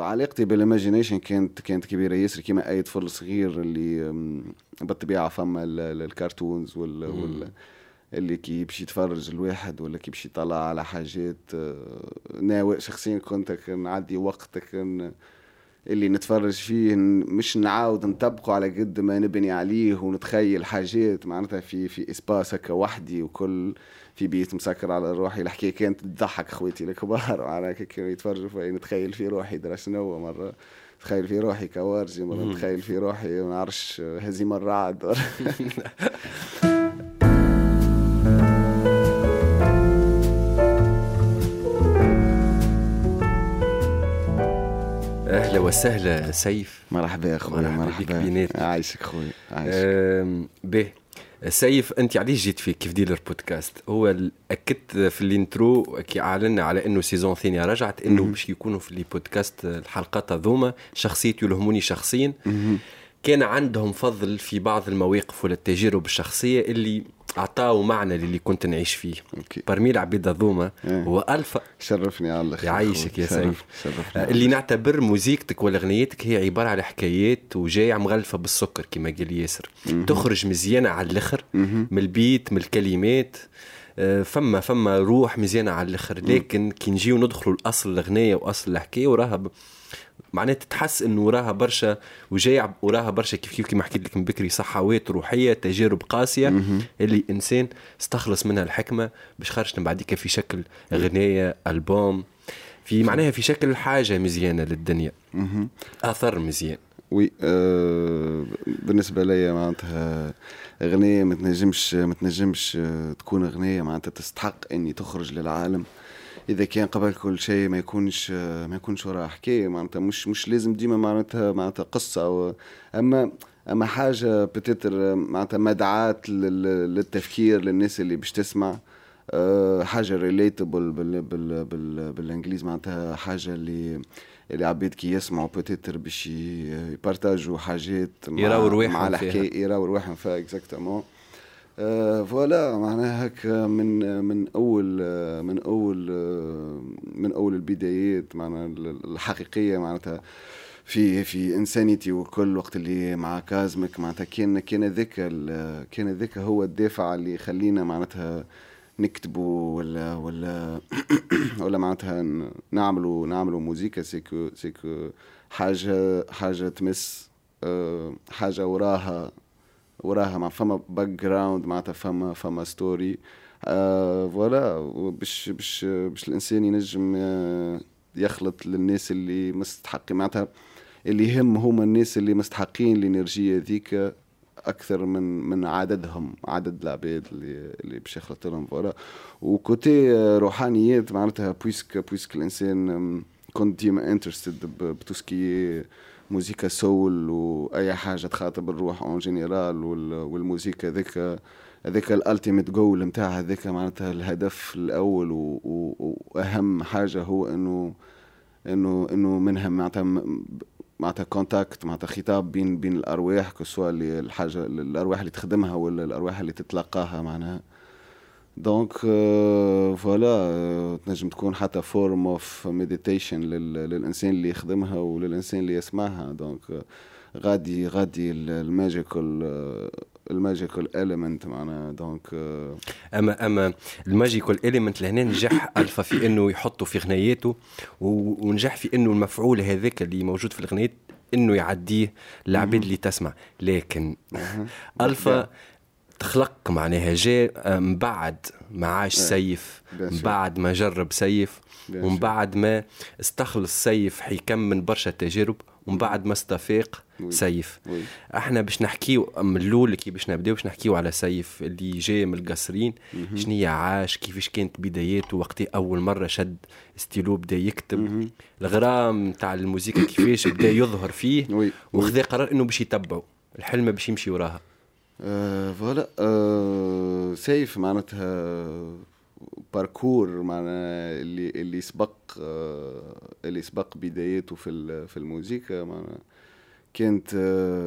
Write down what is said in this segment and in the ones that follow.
علاقتي بالايماجينيشن كانت كبيره ياسر، كيما اي طفل صغير اللي بالطبيعه فما الكرتونز اللي كي باش يتفرج الواحد ولا كي باش يطلع على حاجات. ناوي شخصيا كنت نعدي وقت اللي نتفرج فيه، مش نعاود نطبقه على قد ما نبني عليه ونتخيل حاجات معناتها في اسباس هكا وحدي، وكل في بيت مسكر على روحي. الحكايه كانت تضحك خواتي الكبار معناها كانوا يتفرجوا في، نتخيل في روحي درا شنو، مره نتخيل في روحي كوارجي، مره نتخيل في روحي ما نعرفش هزيم الرعد. اهلا وسهلا سيف. مرحبا يا خويا، مرحبا، عايشك خويا، عايشك. به سيف، انت علاش جيت فيك كيف ديلر بودكاست؟ هو اكدت في الانترو كي اعلنا على انه سيزون ثانيه رجعت انه باش يكونوا في لي بودكاست الحلقات هذوما شخصيتي يلهموني شخصيا. كان عندهم فضل في بعض المواقف ولا التجارب الشخصيه اللي اعطاوا معنى للي كنت نعيش فيه. برمي العبيد هذوما هو الفا. شرفني على الاخر، يعيشك يا سيف. اللي نعتبر موزيكتك ولا اغنيتك هي عباره على حكايات وجاية مغلفه بالسكر كما قال ياسر. تخرج مزيانه على الاخر من البيت من الكلمات. فما روح مزيانه على الاخر. لكن كي نجيو ندخلوا الاصل الاغنيه واصل الحكايه وراها معناتها تحس انه وراها برشا وجاي وراها برشا كيف ما حكيت لك من بكري، صحوات روحيه، تجارب قاسيه اللي انسان استخلص منها الحكمه باش خرجت من بعديك في شكل اغنيه، البوم، في معناها في شكل حاجه مزيانه للدنيا، اثر مزيان. وي بالنسبه لي معناتها اغنيه ما تنجمش تكون اغنيه معناتها تستحق اني تخرج للعالم اذا كان قبل كل شيء ما يكونش وراها حكايه. معناتها مش لازم ديما معناتها قصه أو اما حاجه بتتر معناتها مدعاة للتفكير للناس اللي باش تسمع. حاجه ريليتابل بالانجليز، معناتها حاجه اللي عبيد كي يسمعوا بتتر باش يبارتاجوا حاجات مع الحكايه، يراو روحهم فيها اكزاكتومون. فوالا معناها هكا من اول البدايات معناها الحقيقيه معناتها في انسانيتي. وكل وقت اللي مع كازمك معناتها كان ذاك هو الدافع اللي يخلينا معناتها نكتبوا ولا معناتها نعملوا موسيقى. سيكو حاجه تمس حاجه وراها مع فما باك جراوند معناتها فما ستوري. فوالا باش الانسان ينجم يخلط للناس اللي مستحقين معناتها اللي هما الناس اللي مستحقين الانرجيه ذيك اكثر من عدد العباد اللي باش يخلط لهم. فوالا وكوتي روحانيات معناتها بويسك الانسان كنت ديما انترستد بتوسكي موسيقى سول واي حاجه تخاطب الروح اون جينيرال. والموسيقى هذاك الالتيميت جول نتاع هذاك معناتها الهدف الاول واهم حاجه هو انه منها معناتها كونتاكت معناتها خطاب بين الارواح، كسوا الحاجه الارواح اللي تخدمها ولا الارواح اللي تتلقاها معناها. دونك فوالا تنجم تكون حتى فورم اوف ميديتيشن للانسان اللي يخدمها وللانسان اللي يسمعها. دونك غادي الماجيكال اليمنت معناها. دونك اما الماجيكال اليمنت لهنا نجح الفا في انه يحطه في غنياته، ونجح في انه المفعول هذاك اللي موجود في الغنيات انه يعديه للعباد اللي تسمع. لكن الفا تخلق معناها جاء من بعد ما عاش سيف، من بعد ما جرب سيف، ومن بعد ما استخلص سيف حيكم من برشا تجارب، ومن بعد ما استفاق سيف. احنا باش نحكيو من الاول كي باش نبداو باش نحكيو على سيف اللي جاي من القصرين. شنيا عاش، كيفاش كانت بداياته، وقتي اول مره شد ستيلو بدا يكتب، الغرام تاع الموسيقى كيفاش بدا يظهر فيه، وخذ قرار انه باش يتبعه الحلمه باش يمشي وراها. فوالا سيف معناتها باركور معناها اللي سبق بدايته في الموسيقى معناها كانت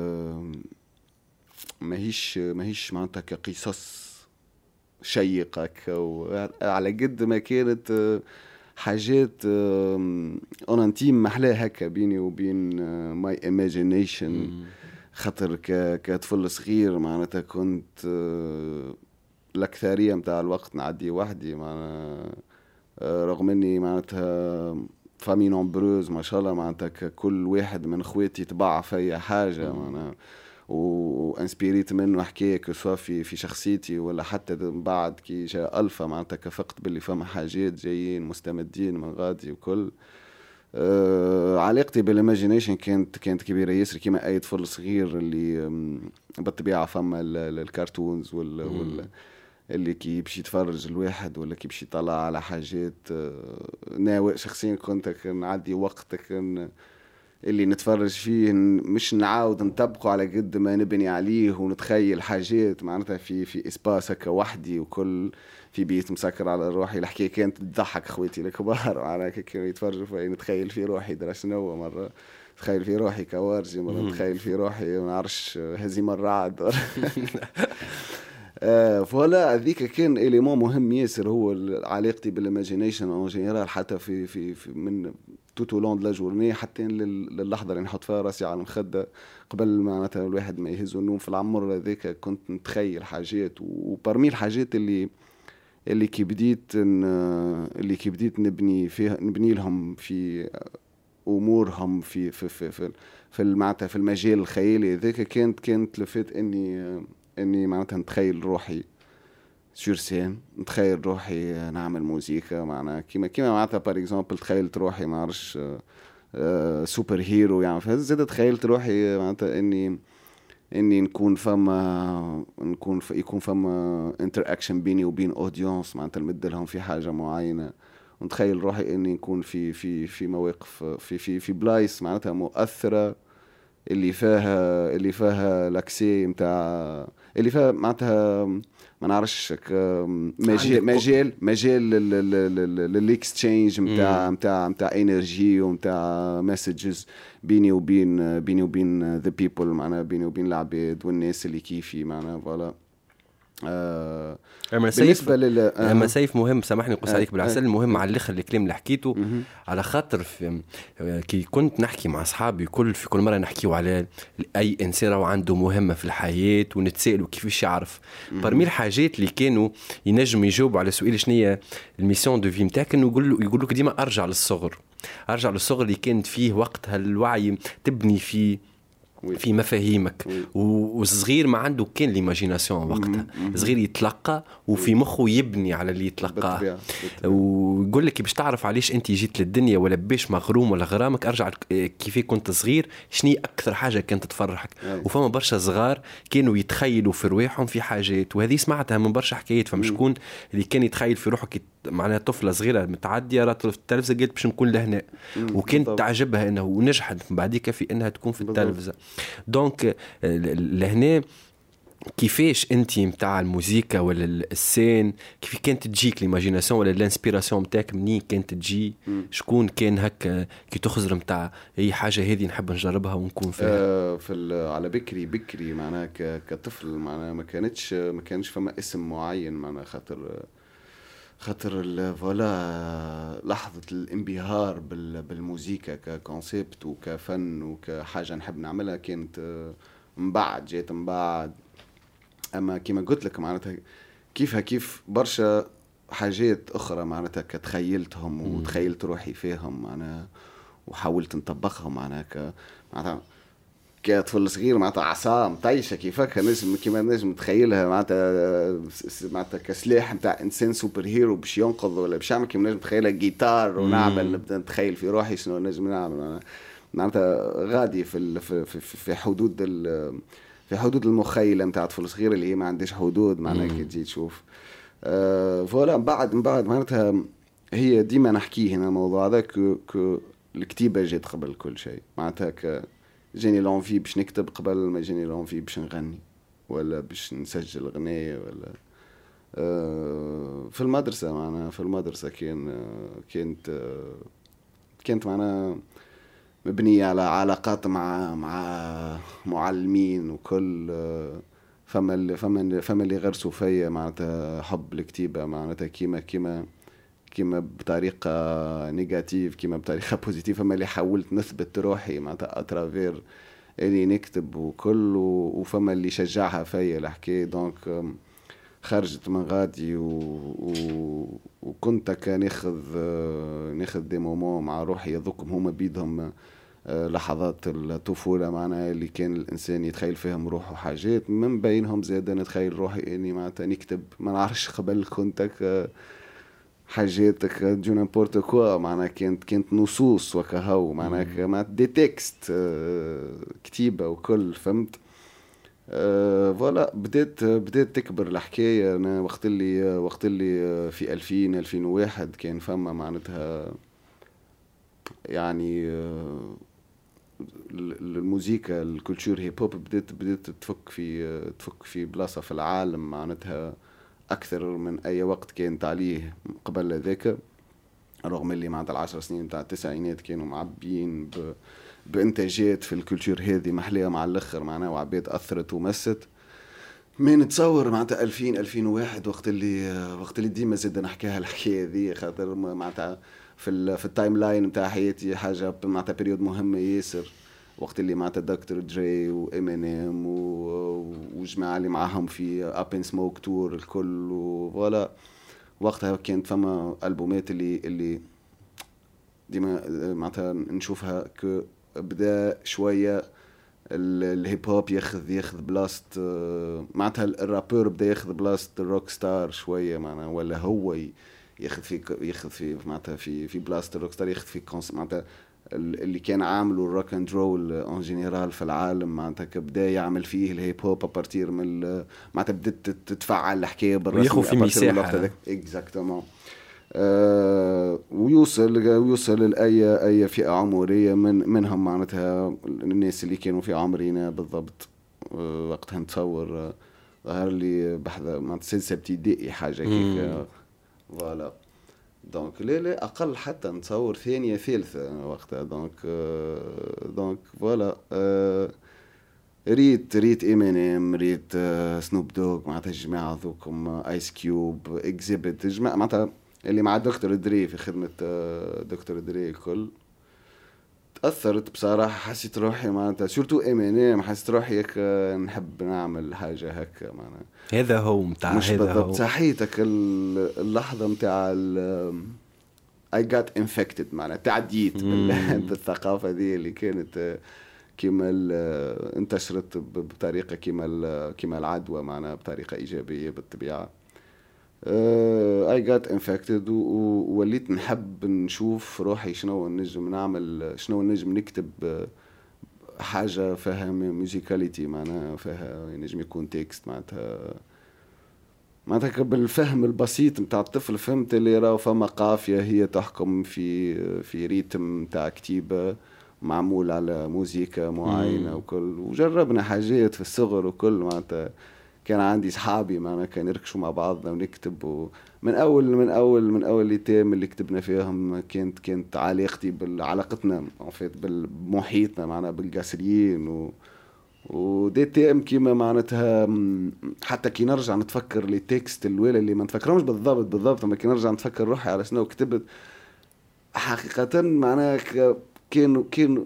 ماهيش معناتها كقصص شيقة على قد ما كانت حاجات اون انتيم محلاه هكا بيني وبين ماي ايماجينيشن. خاطر كطفل صغير معناتها كنت الأكثرية متاع الوقت نعدي وحدي معناتها، رغم اني معناتها فامي نومبروز ما شاء الله، معناتها كل واحد من اخواتي تبع في حاجة معناتها وانسبيريت منه حكاية كسوا في شخصيتي ولا حتى بعد كي جاء ألفا معناتها كفقت باللي فما حاجات جايين مستمدين من غادي وكل. علاقتي بالايماجينيشن كانت كبيره ياسر كيما اي طفل صغير اللي بالطبيعه فما الكرتونز اللي كي باش يتفرج الواحد ولا كي باش يطلع على حاجات. انا شخصيا كنت نعدي وقت اللي نتفرج فيه مش نعاود نطبقه على قد ما نبني عليه ونتخيل حاجات معناتها في اسباس هكا وحدي وكل في بيت مسكر على روحي. الحكايه كانت تضحك اخواتي الكبار على كانوا يتفرجوا في، نتخيل في روحي درا شنو مره، نتخيل في روحي كوارجي مره، نتخيل في روحي ما نعرفش هزيمه الرعد. فوالا هذيك كان إليمون مهم ياسر، هو علاقتي بالايماجينيشن اون جينيرال حتى في من توتو لون لا جورني حتى للحظه اللي نحط فيها راسي على المخده قبل معناتها الواحد ما يهز النوم في العمر هذاك، كنت نتخيل حاجات. وبرمي الحاجات اللي كي بديت نبني لهم في امورهم في معناتها في المجال الخيالي هذاك، كانت لفت اني معناتها نتخيل روحي سور سين، نتخيل روحي نعمل موسيقى معنا كيما معناتها بار اكزومبل تخيلت روحي ما عرفش سوبر هيرو يعني. فزيد تخيلت روحي معناتها اني يكون فما انتر اكشن بيني وبين اودينس معناتها نمد لهم في حاجه معينه، ونتخيل روحي اني نكون في مواقف في بلايص معناتها مؤثره اللي فيها لاكسي نتاع اللي فيها معناتها ما نعرفش مجال للاكستشينج نتاع انرجي ونتاع مسجز بيني وبين ذا بيبل معناها بيني وبين العباد والناس اللي كيفي معناها فوالا. بالنسبه اما سيف مهم سامحني نقص عليك بالعسل المهم على الاخر الكلام اللي حكيته على خاطر كي كنت نحكي مع اصحابي في كل مره نحكيو على اي انسان عنده مهمه في الحياه ونتسالوا كيفاش يعرف برمي الحاجات اللي كانوا ينجموا يجاوبوا على سؤال شنية الميسيون دو في نتاعك، انه يقول لك ديما ارجع للصغر اللي كانت فيه وقتها الوعي تبني فيه في مفاهيمك والصغير ما عنده كان ليماجيناسيون وقتها، صغير يتلقى وفي مخه يبني على اللي يتلقاه. ويقول لك باش تعرف علاش انت جيت للدنيا ولا باش مغروم ولا غرامك ارجع كيف كنت صغير شني اكثر حاجه كانت تفرحك. وفما برشا صغار كانوا يتخيلوا في رواحهم في حاجات، وهذه سمعتها من برشا حكايات. فمش شكون اللي كان يتخيل في روحه معناها طفله صغيره متعديه رات في التلفزه قالت باش نكون لهنا، وكانت تعجبها انه ونجحت بعديك في انها تكون في التلفزه. دونك لهنا كيفاش انت متاع الموسيقى ولا السين كيف كانت تجيك ليماجيناسيون ولا الانسبيراسيون متاعك منين كانت تجي؟ شكون كان هكا كي تخزر متاع اي حاجه هذه نحب نجربها ونكون فيها؟ على بكري معناها كطفل معناها ما كانش فما اسم معين معناها خاطر فوالا لحظة الانبهار بالموسيقى ككونسيبت وكفن وكحاجة نحب نعملها كانت جيت من بعد. أما كما قلت لك معناتها كيف برشا حاجات أخرى معناتها كتخيلتهم وتخيلت روحي فيهم معناها وحاولت نطبقهم معناها كطفل صغير معناتها عصا مطيشه كيفك كيما نجم تخيلها معناتها كسلاح نتاع انسان سوبر هيرو باش ينقذ ولا باش يعمل، كيما نجم تخيلها جيتار ونعمل نبدا نتخيل في روحي شنو نجم نعمل معناتها غادي في حدود المخيله نتاع طفل صغير اللي هي ما عندهاش حدود معناها كي تجي تشوف. فوالا من بعد معناتها هي ديما نحكيه هنا الموضوع هذا الكتيبه جات قبل كل شيء معناتها جاني لونفي باش نكتب قبل ما جاني لونفي باش نغني ولا باش نسجل غنية ولا في المدرسة معنا في المدرسة كانت معنا مبنية على علاقات مع معلمين وكل فما اللي غرسوا فيا معناتها حب الكتيبة معناتها كيما كيما بطريقة نيجاتيف كيما بطريقة بوزيتيف. فما اللي حاولت نثبت روحي معناتها أترافير اللي نكتب وكل وفما اللي شجعها فيا الحكاية. دونك خرجت من غادي وكنت كان ناخذ دي مومون مع روحي يذوقهم هما بيدهم لحظات الطفولة معنا اللي كان الإنسان يتخيل فيهم روحه حاجات من بينهم زيادة نتخيل روحي إني معناتها نكتب. ما نعرفش قبل كنتك حاجاتك جو نامبورت كوا معناها كانت نصوص وكهو معناها ما دي تكست كتيبة وكل فهمت. فوالا بدات تكبر الحكاية. أنا وقت اللي في 2001 كان فما معناتها يعني الموسيقى الكولتور هيب هوب بدات تفك في بلاصة في العالم معناتها أكثر من أي وقت كانت عليه قبل ذاك. رغم اللي معناتها 10 سنين متاع التسعينات كانوا معبيين بإنتاجات في الكولتور هذه محلية مع الآخر معناها وعباد أثرت ومست. ما نتصور معناتها 2001 وقت اللي ديما زاد نحكيها الحكاية ذي خاطر معناتها في التايم لاين متاع حياتي حاجة معناتها بيريود مهمة ياسر. وقت اللي معناتها دكتور دري وإمينيم وجماعة اللي معاهم في أب إن سموك تور الكل وفوالا. وقتها كانت فما ألبومات اللي ديما معناتها نشوفها كبدا شوية الهيب هوب ياخذ بلاست معناتها الرابور بدا ياخذ بلاست الروك ستار شوية معناتها ولا هو ياخذ في معناتها في بلاست الروك ستار ياخذ في معناتها اللي كان عامله الروك اند رول اون جينيرال في العالم معناتها كبدا يعمل فيه الهيب هوب ابارتير من معناتها بدات تتفعل الحكايه بالرسم وياخذ في مساحه اكزاكتومون. ويوصل لاي فئه عمريه منهم معناتها الناس اللي كانوا في عمرنا بالضبط وقتها نتصور ظهر لي بحذا معناتها سلسله ابتدائي حاجه كيك فوالا. دونك لا اقل حتى نتصور ثانيه ثالثه وقتها. دونك فوالا ريت امينيم ريت سنوب دوغ معناتها الجماعه ذوكم ايس كيوب اكزيبت الجماعه معناتها اللي مع دكتور دري في خدمه دكتور دري الكل. تاثرت بصراحه حسيت روحي معناتها سورتو امينيم حسيت روحي هيك نحب نعمل حاجه هكا معناتها هذا هو متاع مش بالضبط صحيتك اللحظه متاع I got infected معناتها تعديت بالثقافه دي اللي كانت كما انتشرت بطريقه كما العدوى معنا بطريقه ايجابيه بالطبيعه. I got infected ووليت نحب نشوف روحي شنو نجم نعمل شنو نجم نكتب حاجه فيها ميوزيكاليتي معناها فيها نجم يكون تكست معناتها بالفهم البسيط متاع الطفل فهمت اللي راه فما قافيه هي تحكم في ريتم تاع كتيبه معمول على موسيقى معينه وكل. وجربنا حاجات في الصغر وكل معناتها كان عندي صحابي معنا كان يركشوا مع بعضنا ونكتب من اول الايتام اللي كتبنا فيهم كانت علاقتي علاقتنا بالمحيطنا معنا بالقاسريين ودي تيم كيما معناتها حتى كي نرجع نتفكر لي تكست الويل اللي ما نتفكرهمش بالضبط اما كي نرجع نتفكر روحي على شنو كتبت حقيقه معناها كانوا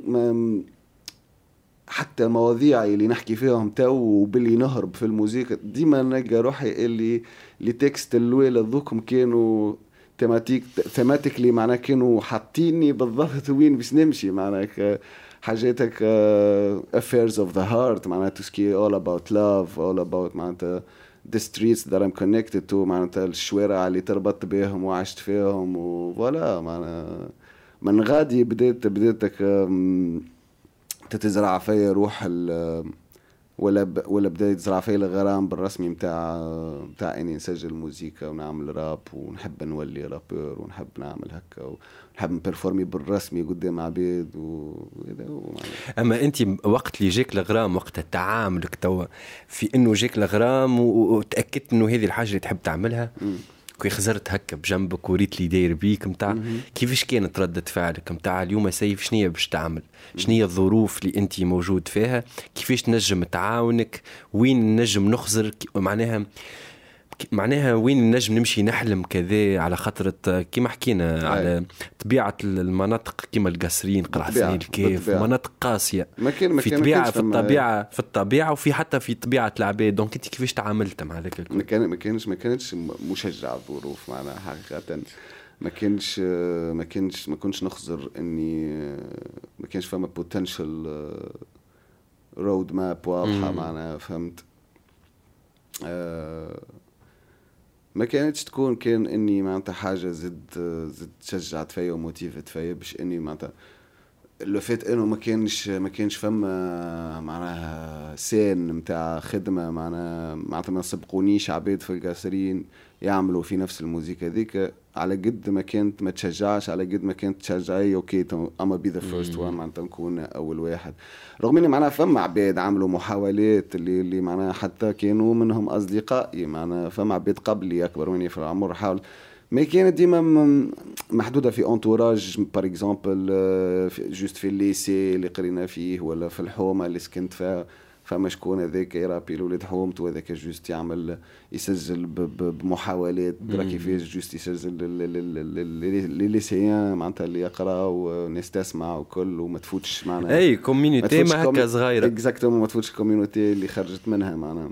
حتى مواضيعي اللي نحكي فيهم تو وباللي نهرب في الموسيقى ديما نلقى روحي اللي تكست الويل ذوكم كانوا ثيماتيكلي معناها كانوا حاطيني بالضبط وين باش نمشي معناها حاجاتك affairs of the heart معناها تسكي all about love all about معناها the streets that I'm connected to معناها الشوارع اللي تربطت بهم وعشت فيهم وفوالا معناها من غادي بديتك تتزرع فيا روح ولا بدأت تزرع فيا الغرام بالرسمي متاع اني نسجل موسيقى ونعمل راب ونحب نولي رابور ونحب نعمل هكا ونحب نبرفورمي بالرسمي قدام عبيد اما انت وقت اللي جاك الغرام وقت تعاملك توا في انه جاك الغرام وتاكدت انه هذه الحاجه اللي تحب تعملها كي خزرت هكا بجنبك وريت لي داير بيك متاع كيفاش كانت ردة فعلك متاع اليوم سيف شنية باش تعمل شنية الظروف اللي انت موجود فيها كيفاش نجم تعاونك وين نجم نخزر معناها معناها وين نجم نمشي نحلم كذا، على خاطر كيما حكينا على طبيعة المناطق كيما القصرين قرحسين الكيف، مناطق قاسية في طبيعة في الطبيعة وفي حتى في طبيعة العباد. دونك انت كيفاش تعاملت مع ذاك الكل؟ ما كانتش مشجع الظروف معناها حقيقة. ما كنتش نخزر اني ما كانش فما بوتنشال رود ماب واضحة معناها، فهمت. ما كانتش تكون كان اني معناتها حاجه زد تشجعت فيا وموتيفت فيا باش اني معناتها لو فات انه ما كانش فما معناها سين نتاع خدمه معناتها ما سبقونيش عباد في القاصرين يعملوا في نفس الموسيقى ذيك. على قد ما كانت ما تشجعش، على قد ما كانت تشجعي اوكي اما بي ذا فيرست وان معناتها نكون اول واحد. رغم اني معناها فما عباد عملوا محاولات اللي معناها حتى كانوا منهم اصدقائي، معناها فما عباد قبلي اكبر مني في العمر حاول، ما كانت ديما محدوده في انتوراج بار اكزومبل جوست في الليسي اللي قرينا فيه ولا في الحومه اللي سكنت فيها. فما شكون هذاك يرابي الولاد حومته وهذاك جوست يعمل يسجل بمحاولات درا كيفاش جوست يسجل لي ليسيان معناتها اللي يقرا وناس تسمع وكل وما تفوتش معناها اي كوميونيتي ما هكا صغيره اكزاكتومون ما تفوتش الكوميونيتي اللي خرجت منها معناها.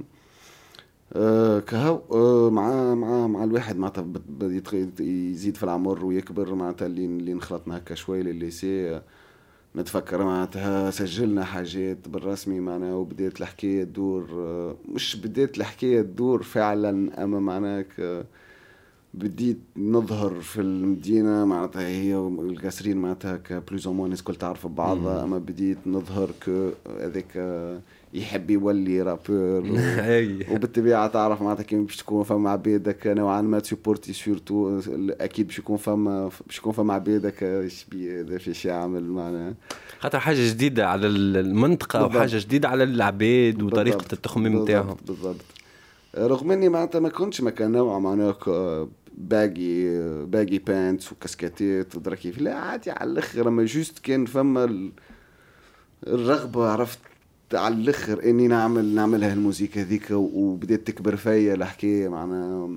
كهو مع الواحد معناتها يزيد في العمر ويكبر معناتها اللي نخلطنا هكا شوي للليسي. نتفكر معناتها سجلنا حاجات بالرسمي معناها وبدأت الحكاية تدور، مش بدأت الحكاية تدور فعلا أما معناك بديت نظهر في المدينة معناتها هي القصرين معناتها كبلوز أو الناس كل تعرف بعضها. أما بديت نظهر هذاك يحب يولي رابور وبالطبيعة تعرف معناتها كيف باش تكون فما عبادك نوعا ما تسيبورتي سورتو أكيد باش يكون فما عبادك يشبي هذا فيش يعمل معناها خاطر حاجة جديدة على المنطقة وحاجة جديدة على العباد وطريقة التخميم نتاعهم. بالضبط. رغم اني معناتها ما كنتش مكان نوع معناها باجي بانتس وكاسكاتات ودرا كيف لا عادي على الاخر. اما جوست كان فما الرغبه عرفت على الاخر اني نعملها الموسيقى ذيك وبدات تكبر فيا الحكايه معناها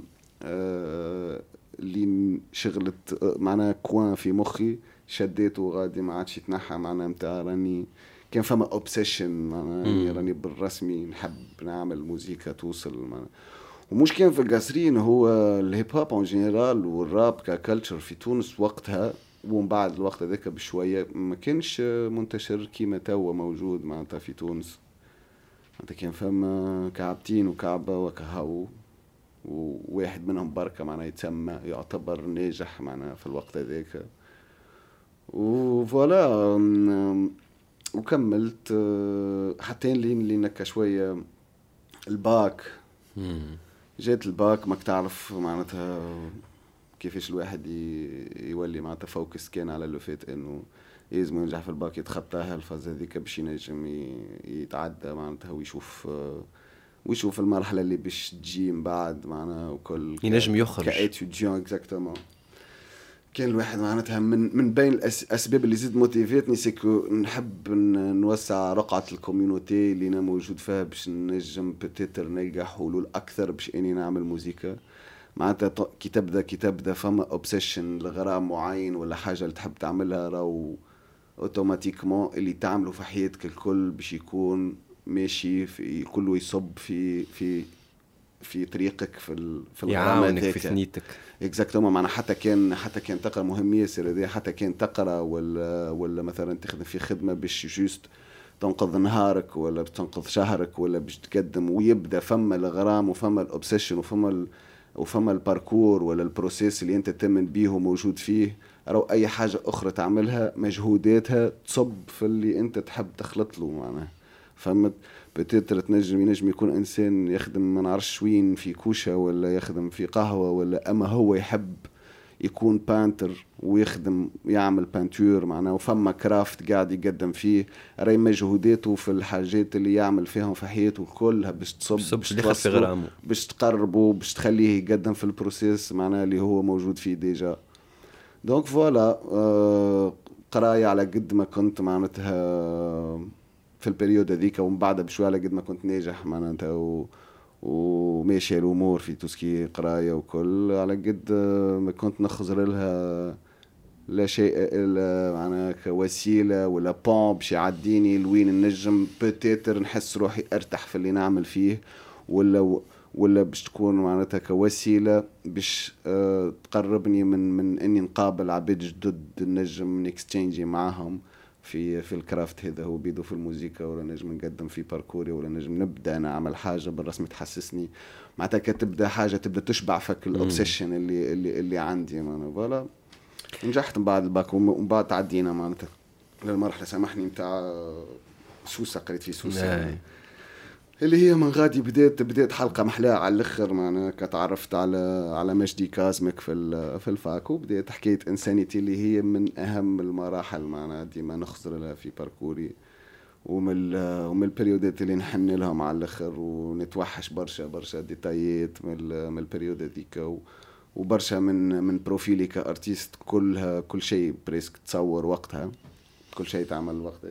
اللي شغلت معناها كوان في مخي شديته غادي ما عادش يتنحى معناها نتاع راني كان فما اوبسيشن معناها راني بالرسمي نحب نعمل موسيقى توصل معناها. ومش كان في القصرين هو الهيب هوب ان جنرال والراب ككالتشر في تونس وقتها ومن بعد الوقت هذاك بشويه ما كانش منتشر كيما توا موجود معناتها في تونس. معناتها كان فما كعبتين وكعبه وكهو وواحد منهم بركه معناها يتسمى يعتبر ناجح معناها في الوقت هذاك وفوالا. وكملت حتى اللي نكا شويه الباك. جات الباك ما تعرف معناتها كيفاش الواحد يولي معناتها فوكس كان على اللي فات انه لازم ينجح في الباك يتخطاها الفاز هذيك باش ينجم يتعدى معناتها ويشوف المرحله اللي باش تجي من بعد معناها وكل ينجم يخرج كاتيديون اكزاكتومون. كان الواحد معناتها من بين الاسباب اللي زيد موتيفيتني سيكو نحب نوسع رقعه الكوميونيتي اللي انا موجود فيها باش نجم بتيتر نلقى حلول اكثر باش اني نعمل موسيقى معناتها كي تبدا فما اوبسيشن لغرام معين ولا حاجه اللي تحب تعملها راهو اوتوماتيكمون اللي تعمله في حياتك الكل باش يكون ماشي في كله يصب في طريقك في يعاونك في ثنيتك اكزاكتومون. معنا حتى كان تقرا مهم ياسر هذه حتى كان تقرا ولا مثلا تخدم في خدمه باش جوست تنقذ نهارك ولا بتنقذ شهرك ولا باش تقدم ويبدا فما الغرام وفما الاوبسيشن وفما الباركور ولا البروسيس اللي انت تمن بيه موجود فيه. او اي حاجه اخرى تعملها مجهوداتها تصب في اللي انت تحب تخلط له معناه. فهمت بتتر ينجم يكون انسان يخدم ما نعرفش وين في كوشه ولا يخدم في قهوه ولا اما هو يحب يكون بانتر ويخدم يعمل بانتور معناه وفما كرافت قاعد يقدم فيه راي مجهوداته في الحاجات اللي يعمل فيهم في حياته كلها باش تصب في غرامه باش تقربه باش تخليه يقدم في البروسيس معناه اللي هو موجود فيه ديجا. دونك فوالا قرايه على قد ما كنت معناتها في البريود هذيك ومن بعد بشويه على قد ما كنت ناجح معناتها وماشي الامور في توسكي قرايه وكل، على قد ما كنت نخزر لها لا شيء الا معناها كوسيله ولا بون باش يعديني لوين النجم بوتيتر نحس روحي ارتاح في اللي نعمل فيه، ولا باش تكون معناتها كوسيله باش تقربني من اني نقابل عباد جدد نجم نكستشينجي معاهم في الكرافت هذا هو بيدو في الموسيقى، ولا نجم نقدم في باركوري، ولا نجم نبدا نعمل حاجه بالرسم تحسسني معناتها كتبدا حاجه تبدا تشبع فك الاوبسيشن اللي عندي معناها. فوالا نجحت من بعد الباك، ومن بعد تعدينا معناتها للمرحله سامحني نتاع سوسه، قريت في سوسه اللي هي من غادي بديت حلقه محلاها على الاخر معناها. كتعرفت على مجدي كازمك في الفاك، وبديت حكايه انسانيتي اللي هي من اهم المراحل معناها ديما نخسر لها في باركوري، ومن البريودات اللي نحن لهم على الاخر، ونتوحش برشا ديتايات من البريود هذيك، وبرشا من بروفيلي كارتيست كل شيء بريسك تصور وقتها، كل شيء تعمل وقتها.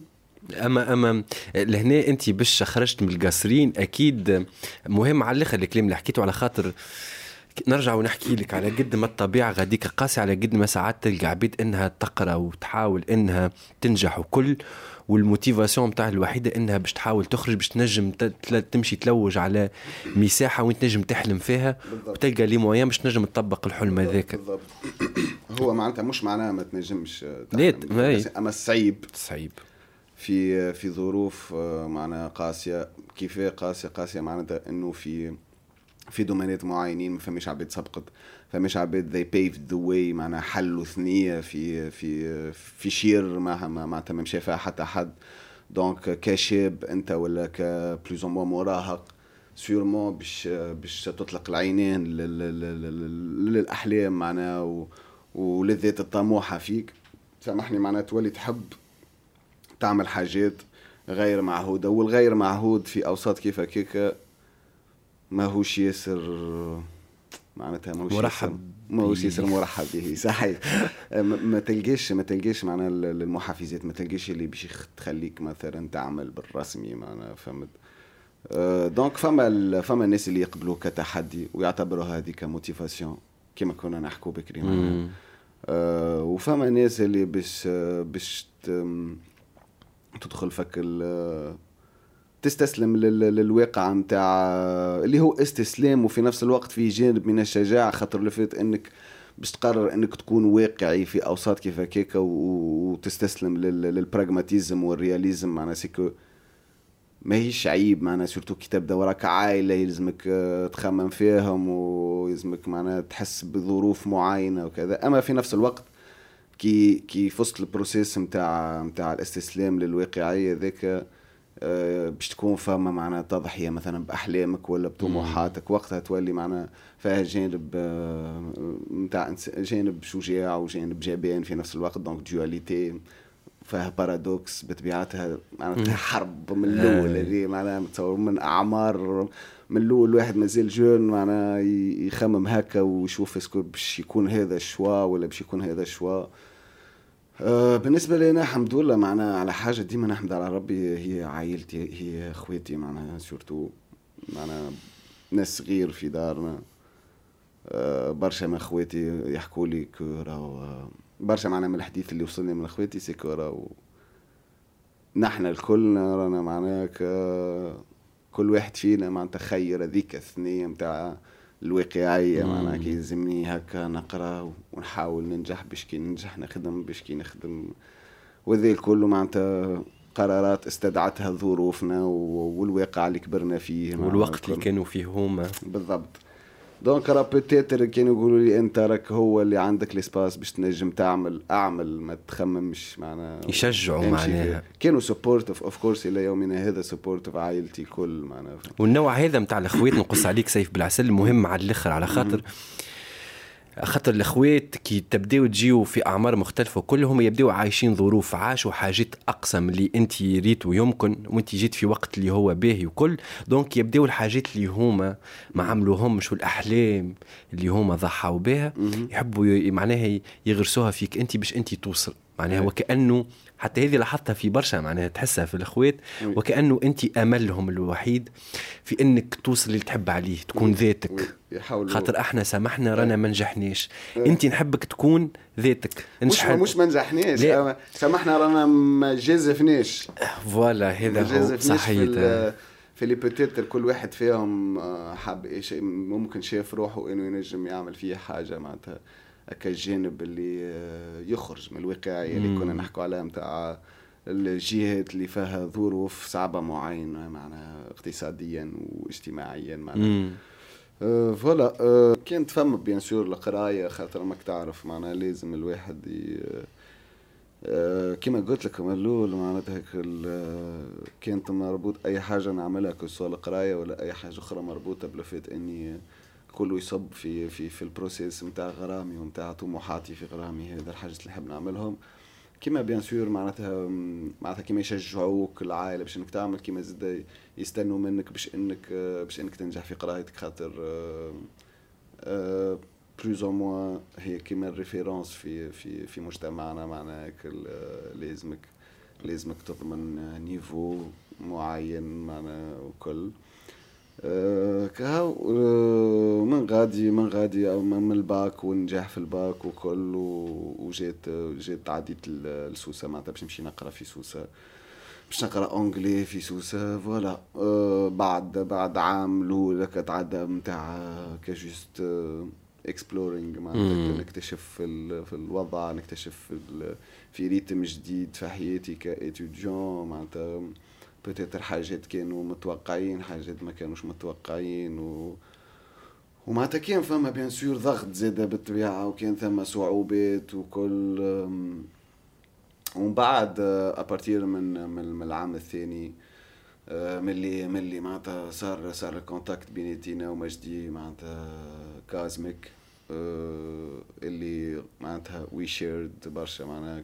اما لهنا انت باش خرجت من القصرين اكيد مهم على الاخر الكلام اللي حكيته، على خاطر نرجع ونحكي لك على قد ما الطبيعه غاديك قاسي، على قد ما ساعات تلقى عبيد انها تقرا وتحاول انها تنجح وكل، والموتيفاسيون متاع الوحيده انها باش تحاول تخرج باش تنجم تمشي تلوج على مساحه وين تنجم تحلم فيها، وتلقى لي مويان باش تنجم تطبق الحلم هذاك. هو معناتها مش معناها ما تنجمش اما صعيب في ظروف معناها قاسيه. كيف قاسيه معناتها انه في دومينات معينين ما فماش عباد سبقت، فماش عباد they paved the way معناها حلوا ثنيه في شير ما تمشي فيها حتى حد. دونك كشاب انت ولا كبلوز او مراهق سيورمون باش تطلق العينين للاحلام معناها وللذات الطموحه فيك، سامحني معناها تولي تحب تعمل حاجات غير معهودة، والغير معهود في أوساط كيف هكاك ما هوش ياسر معناتها ما هوش ياسر مرحب به. صحيح ما تلقاش معناها المحفزات، ما تلقاش اللي باش تخليك مثلا تعمل بالرسمي معناها فهمت. دونك فما الناس اللي يقبلوه كتحدي ويعتبروها هذه كموتيفاسيون كما كنا نحكوا بكري معناها. وفما ناس اللي باش تدخل فك تستسلم للواقع متاع اللي هو استسلام، وفي نفس الوقت في جانب من الشجاعة، خاطر لفت انك باش تقرر انك تكون واقعي في اوساط كيف هكاك وتستسلم للبراغماتيزم والرياليزم معناها سيكو ما هيش عيب معناها، سورتو كي تبدا وراك عائلة يلزمك تخمم فيهم ويلزمك معناها تحس بظروف معينة وكذا. اما في نفس الوقت كي فصل البروسيس متاع الاستسلام للواقعية ذاك باش تكون فما معناها تضحية مثلا بأحلامك ولا بطموحاتك، وقتها تولي معناها فيها جانب متاع جانب شجاع وجانب جبان في نفس الوقت. دونك دواليتي فيها بارادوكس بطبيعتها معناتها حرب من الأول هذه معناها متصور من أعمار من الأول الواحد مازال جون معناها يخمم هكا ويشوف اسكو باش يكون هذا الشوا ولا باش يكون هذا الشوا. بالنسبة لنا الحمد لله معناها على حاجة ديما نحمد على ربي، هي عائلتي هي اخواتي معناها سورتو معناها ناس صغير في دارنا. برشا من اخواتي يحكوا لي كورا برشا معناها من الحديث اللي وصلني من اخواتي سيكورا نحن الكل رانا معناها كل واحد فينا معناتها خير هذيك الثنية متاع الواقعية معناها كي يلزمني هكا نقرأ ونحاول ننجح باش كي ننجح نخدم باش كي نخدم، وذي الكل معناتها قرارات استدعتها ظروفنا والواقع اللي كبرنا فيه والوقت اللي كانوا فيه هما بالضبط. دونك راه بوتيتر كانوا يقولوا لي انت راك هو اللي عندك ليسباس باش تنجم اعمل ما تخممش معناها، يشجعوا معناها كانوا سبورتيف اوف كورس الى يومنا هذا سبورتيف عائلتي كل معناها. والنوع هذا نتاع الاخوات نقص عليك سيف بالعسل مهم على الاخر، على خاطر الاخوات كي تبداو تجيو في اعمار مختلفه كلهم يبداو عايشين ظروف، عاشوا حاجات اقسم اللي انت ريتوا يمكن وانت جيت في وقت اللي هو باهي وكل، دونك يبداو الحاجات اللي هما ما عملوهمش والاحلام اللي هما ضحوا بها يحبوا معناها يغرسوها فيك انت باش انت توصل معناها، وكأنه حتى هذه لاحظتها في برشا معناها تحسها في الأخوات وكأنه أنت أملهم الوحيد في أنك توصل اللي تحب عليه تكون ذاتك. خاطر احنا سامحنا رانا ما نجحنيش، انت نحبك تكون ذاتك. مش ما نجحنيش، سامحنا رانا ما جازفناش. فوالا هذا هو صحيح. في لي بوتيتر كل واحد فيهم حب ايش ممكن شاف روحه انه ينجم يعمل فيه حاجه معناتها كالجانب اللي يخرج من الواقعيه اللي كنا نحكوا عليها نتاع الجهات اللي فيها ظروف صعبه معينه معناها اقتصاديا واجتماعيا معناها. فوالا كانت فما بيان سور القرايه خاطر ماك تعرف معناها لازم الواحد كما قلت لك من الاول معناتها كانت مربوط اي حاجه نعملها كسوا القرايه ولا اي حاجه اخرى مربوطه بلفت اني كله يصب في البروسيس نتاع غرامي ونتاع طموحاتي في غرامي. هذا الحاجات اللي نحب نعملهم كما بيان سور معناتها كما يشجعوك العائله باش انك تعمل كما زاد يستنوا منك باش انك تنجح في قراءتك خاطر بلوز او موان هي كما الريفيرونس في مجتمعنا معناها لازمك تضمن نيفو معين معناها وكل كهو من غادي او من الباك ونجح في الباك وكل وجيت عديت السوسه معناتها باش نمشي نقرا في سوسه باش نقرا انجلي في سوسه. فوالا بعد عام الاول كتعدى نتاع كجوست اكسبلورينغ معناتها نكتشف في الوضع نكتشف في ريتم جديد في حياتي كايتيديون معناتها بتاتر حاجات كانوا متوقعين حاجات ما كانوش متوقعين ومعناتها كان فما بيان سور ضغط زاده بالطبيعه وكان ثم صعوبات وكل ومن بعد ابارتير من العام الثاني ملي معناتها صار الكونتاكت بيناتنا ومجدي معناتها كازميك اللي معناتها وي شيرد برشا معناها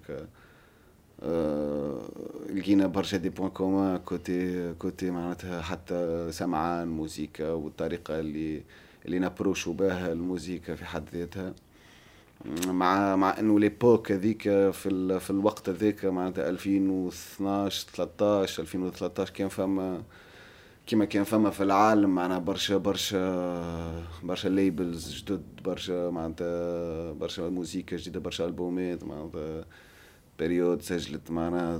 لقينا برشا دي بوين كومان كوتي معناتها حتى سمعان موسيقى والطريقه اللي نبروشوا بها الموسيقى في حد ذاتها مع انه ليبوك هذيك في الوقت هذاك معناتها 2012 2013 كان فما كما كان فما في العالم معنا برشا ليبلز جدد برشا معناتها برشا موسيقى جديده برشا البومات معناتها بريود سجلت معنا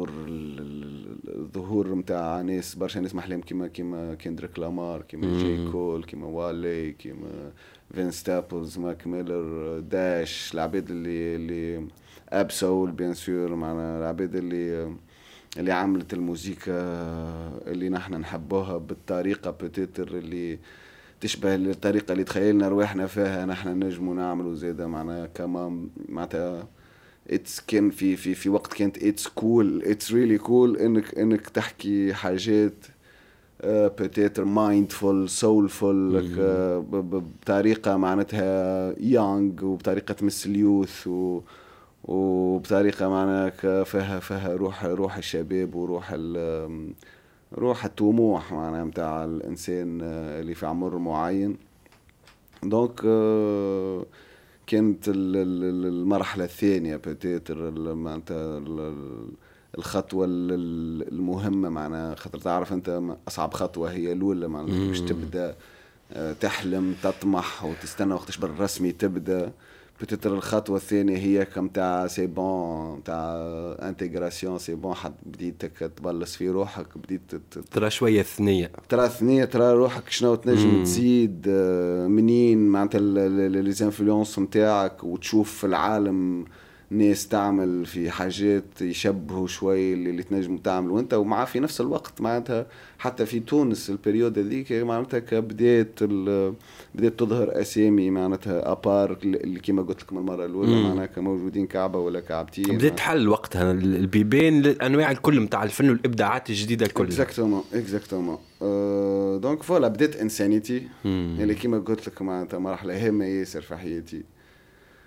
ظهور متاع ناس برشا ناس محلام كيما كندريك لامار كيما جي كول كيما والي كيما فين ستابلز ماك ميلر داش العباد اللي ابسول بيان سور معنا العباد اللي عملت الموسيقى اللي نحن نحبوها بالطريقه بوتيتر اللي تشبه الطريقه اللي تخيلنا رواحنا فيها نحن نجمو نعملوا زياده معنا كمان معناتها كان في وقت كانت it's really cool انك تحكي حاجات بوتيتر مايندفول سولفول بطريقه معناتها يونغ وبطريقه تمس اليوث وبطريقه معناها فيها روح الشباب وروح روح الطموح معناها متاع الانسان اللي في عمر معين. دونك كانت المرحله الثانيه بوتيتر معناتها الخطوه المهمه معناها خاطر تعرف انت اصعب خطوه هي الاولى معناها باش تبدا تحلم تطمح وتستنى وقتاش بالرسمي تبدا. بتتر الخطوه الثانيه هي كم تاع سي بون تاع انتغراسيون سي بون حد بديت تبلص في روحك بديت ترى شويه ثنيه ترى روحك شنو تنجم تزيد منين معناتها لي انفلونس نتاعك وتشوف في العالم ناس تعمل في حاجات يشبهوا شوي اللي تنجم تعمل وانت ومع في نفس الوقت معناتها حتى في تونس البريود هذيك معناتها بدات تظهر اسامي معناتها ابار اللي كما قلت لكم المره الاولى معناتها موجودين كعبه ولا كعبتين بدات تحل وقتها البيبان للانواع الكل نتاع الفن والابداعات الجديده الكل. اكزاكتومون دونك فوالا بدات انسانيتي اللي كما قلت لكم معناتها مرحله هامه ياسر في حياتي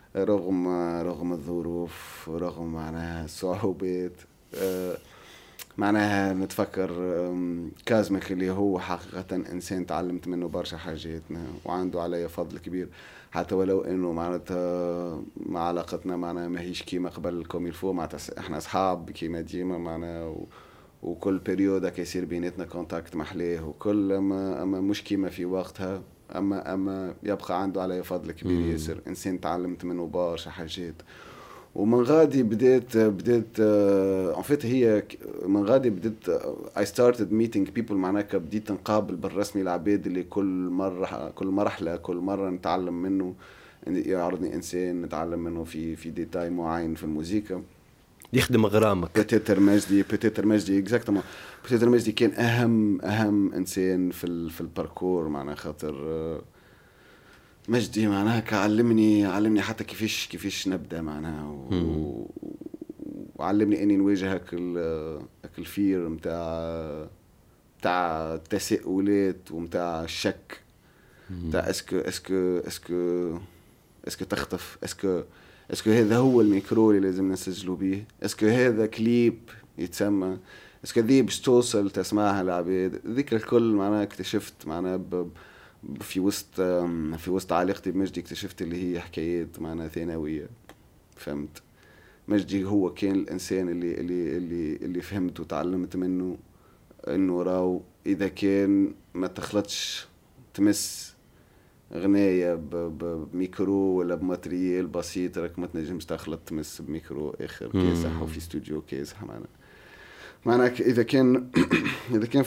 رغم الظروف رغم معناها الصعوبات معناها نتفكر كازمك اللي هو حقيقة إنسان تعلمت منه برشا حاجاتنا وعنده علي فضل كبير، حتى ولو إنه معناتها مع علاقتنا معنا ما هيش كيما قبل كوميلفو، معناتها إحنا أصحاب كيما ديما معنا وكل بريودة كيصير بيناتنا كونتاكت محليه وكل أما مش كيما في وقتها، أما يبقى عنده علي فضل كبير ياسر، إنسان تعلمت منه برشا حاجات. ومن غادي بديت en fait هي من غادي بديت I started meeting people، معناها بديت نقابل بالرسمي العباد اللي كل مرحلة كل مرة نتعلم منه، يعرضني إنسان نتعلم منه في ديتاي معين في الموسيقى يخدم غرامك. بتيتر مجدي exactement، بتيتر مجدي كان أهم إنسان في الباركور، معناها خاطر مجدي معناها علمني حتى كيفاش نبدا معناها وعلمني اني نواجه هاك الفير نتاع التساؤلات ومتاع الشك نتاع اسكو تخطف، اسكو هذا هو الميكرو اللي لازم نسجلوا به، اسكو هذا كليب يتسمى، اسكو ذي باش توصل تسمعها العباد. ذيك الكل معناها اكتشفت معناها في وسط علاقتي بمجدي اكتشفت اللي هي حكايات معناها ثانوية. فهمت مجدي هو كان الإنسان اللي فهمت وتعلمت منه إنه راو إذا كان ما تخلطش تمس غناية بميكرو ولا بماتريال بسيط، راك ما تنجمش تخلط تمس بميكرو آخر كاسح وفي استوديو كاسح معناها إذا كان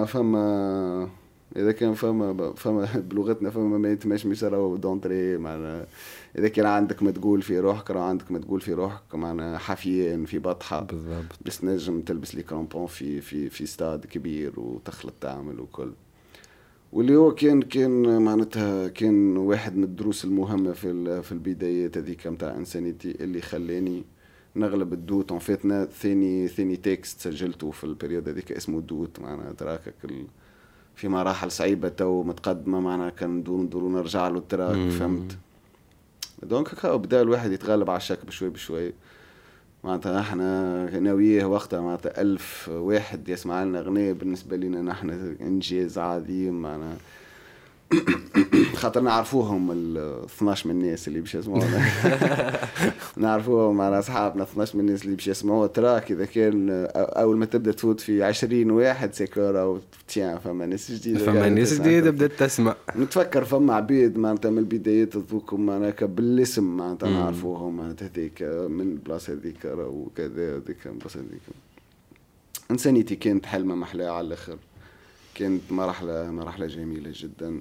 فما بلغتنا فما ما يتمش راهو دونتري، معنا اذا كان عندك ما تقول في روحك راه عندك ما تقول في روحك، معنا حافيين في بطحه بالضبط، بس نجم تلبس لي كرامبون في ستاد كبير وتخلط تعمل وكل. واللي هو كان معناتها كان واحد من الدروس المهمه في البدايات هذيك نتاع انسانيتي اللي خلاني نغلب الدوت. فاتنا ثاني تكست سجلته في البريود هذيك اسمه دوت، معناها تراكك في مراحل صعيبة تو متقدمة، معنا كان ندور ونرجع له التراك. فهمت دونك هكا بدا الواحد يتغلب على الشك بشوي معناتها احنا ناوية وقتها معناتها 1000 واحد يسمع لنا أغنية بالنسبة لنا نحن إنجاز عظيم، معنا خاطر نعرفوهم 12 من الناس اللي باش يسمعونا نعرفوهم معنا أصحابنا 12 من الناس اللي باش يسمعوا تراك. إذا كان أول ما تبدأ تفوت في 20 واحد سيكورا وتيان فما ناس جديدة بدأت تسمع. نتفكر فما عبيد معناتها من البدايات تذوقهم معنا بالاسم معناتها نعرفوهم معناتها هذيك من بلاصة هذيك وكذا هذيك بلاصة هذيك. إنسانيتي كانت حلمة محلاها على الآخر، كانت مرحلة جميلة جدا.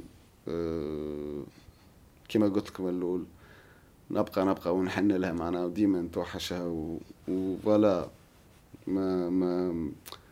كما قلت لكم الأول نبقى ونحن لها معنا وديما نتوحشها ولا ما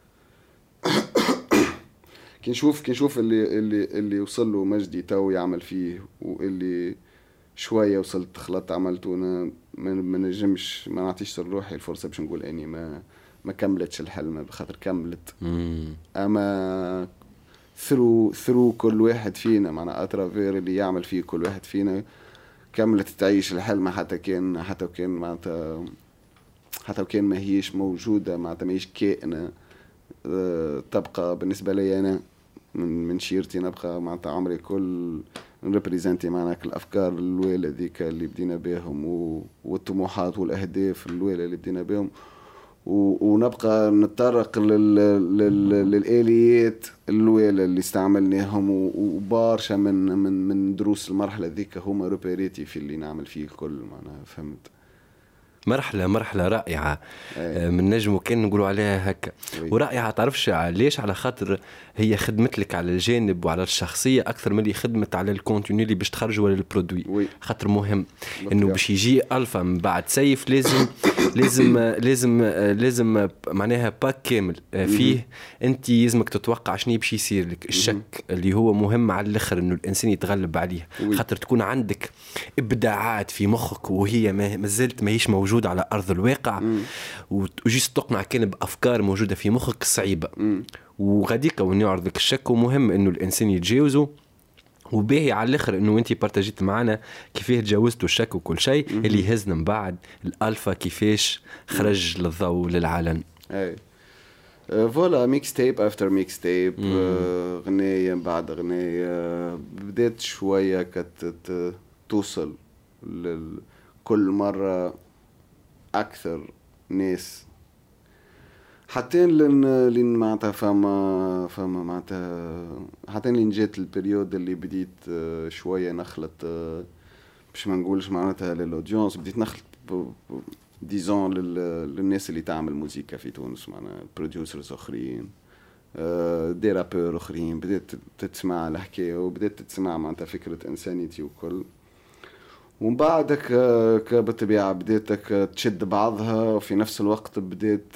كنشوف اللي وصل له مجدي تو يعمل فيه، واللي شوية وصلت خلطت عملته أنا ما نجمش ما نعطيش لروحي الفرصة باش نقول اني ما كملتش الحلمة بخاطر كملت. اما ثرو كل واحد فينا معنا اترافير اللي يعمل فيه كل واحد فينا كملت تعيش الحلمة، حتى كان معناتها حتى كان ما هيش موجودة معناتها ما هيش كائنة تبقى بالنسبة لي أنا من شيرتي نبقى معناتها عمري كل نريبريزنتي معناك الأفكار الوالة ذيك اللي بدينا بهم والطموحات والأهداف الوالة اللي بدينا بهم، ونبقى نتطرق للآليات الوالة اللي استعملناهم، وبارشا من دروس المرحلة ذيك هما روبيريتي في اللي نعمل فيه الكل معناها. فهمت مرحلة رائعة من نجم وكان نقولوا عليها هكا ورائعة. تعرفش ليش؟ على خاطر هي خدمت لك على الجانب وعلى الشخصية أكثر من اللي خدمت على الكونتينيو اللي باش تخرج ولا البرودوي. خاطر مهم إنه باش يجي ألفا من بعد سيف لازم معناها باك كامل فيه. أنت يلزمك تتوقع شنو باش يصير لك. الشك اللي هو مهم على الآخر إنه الإنسان يتغلب عليه، خاطر تكون عندك إبداعات في مخك وهي ما زلت ما هيش موجودة على أرض الواقع، وجيست تقنع كان بأفكار موجودة في مخك صعيبة وغاديك وين يعرضك الشك. ومهم إنه الإنسان يتجاوزه، وباهي على الآخر إنه أنتي بارتاجيت معنا كيفاه تجاوزتوا الشك وكل شيء اللي هزنا من بعد الألفا كيفاش خرج للضوء للعلن. فوالا ميكس تيب افتر ميكس تيب، غنية بعد غنية. بديت شوية توصل كل مرة أكثر ناس، حتى لين معناتها فما معناتها حتى لين جات البريود اللي بديت شوية نخلط، باش ما نقولش معناتها للأودينس، بديت نخلط ديزون للناس اللي تعمل موسيقى في تونس، معناها بروديوسرز اخرين، دي رابور اخرين. بديت تسمع الحكايه وبديت تسمع معناتها فكره انسانيتي وكل. ومن بعدك بالطبيعه بديتك تشد بعضها، وفي نفس الوقت بديت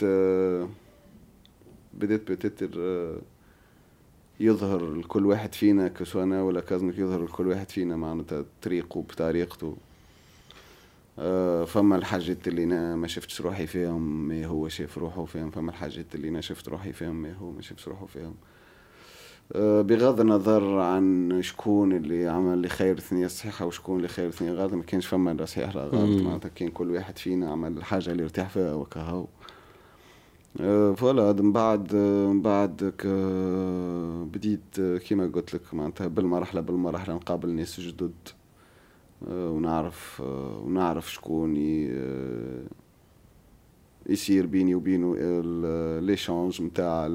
يظهر لكل واحد فينا كسوانا ولا كازمك، يظهر لكل واحد فينا معناتها طريقه بطريقته. فما الحاجات اللي انا ما شفتش روحي فيهم ما هو شاف روحه فيهم، فما الحاجات اللي انا شفت روحي فيهم ما هو ما شافش روحه فيهم. بغض النظر عن شكون اللي عمل لي خير ثنية صحيحة وشكون اللي خير ثنية غلط، ما كانش فما لا صحيح لا غلط، معناتها كان كل واحد فينا عمل الحاجة اللي يرتاح فيها وكهو. فوالا من بعد بديت كيما قلت لك معناتها بالمرحلة نقابل ناس جدد، ونعرف شكون يصير بيني وبينه ليشانج متاع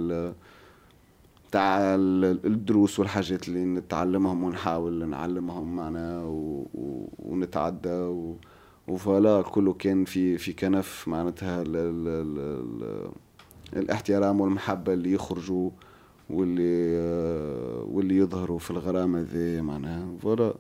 الدروس والحاجات اللي نتعلمهم ونحاول نعلمهم معنا ونتعدى وفوالا كله كان في كنف معناتها الاحترام والمحبة اللي يخرجوا واللي يظهروا في الغرامة ذي معناها. فوالا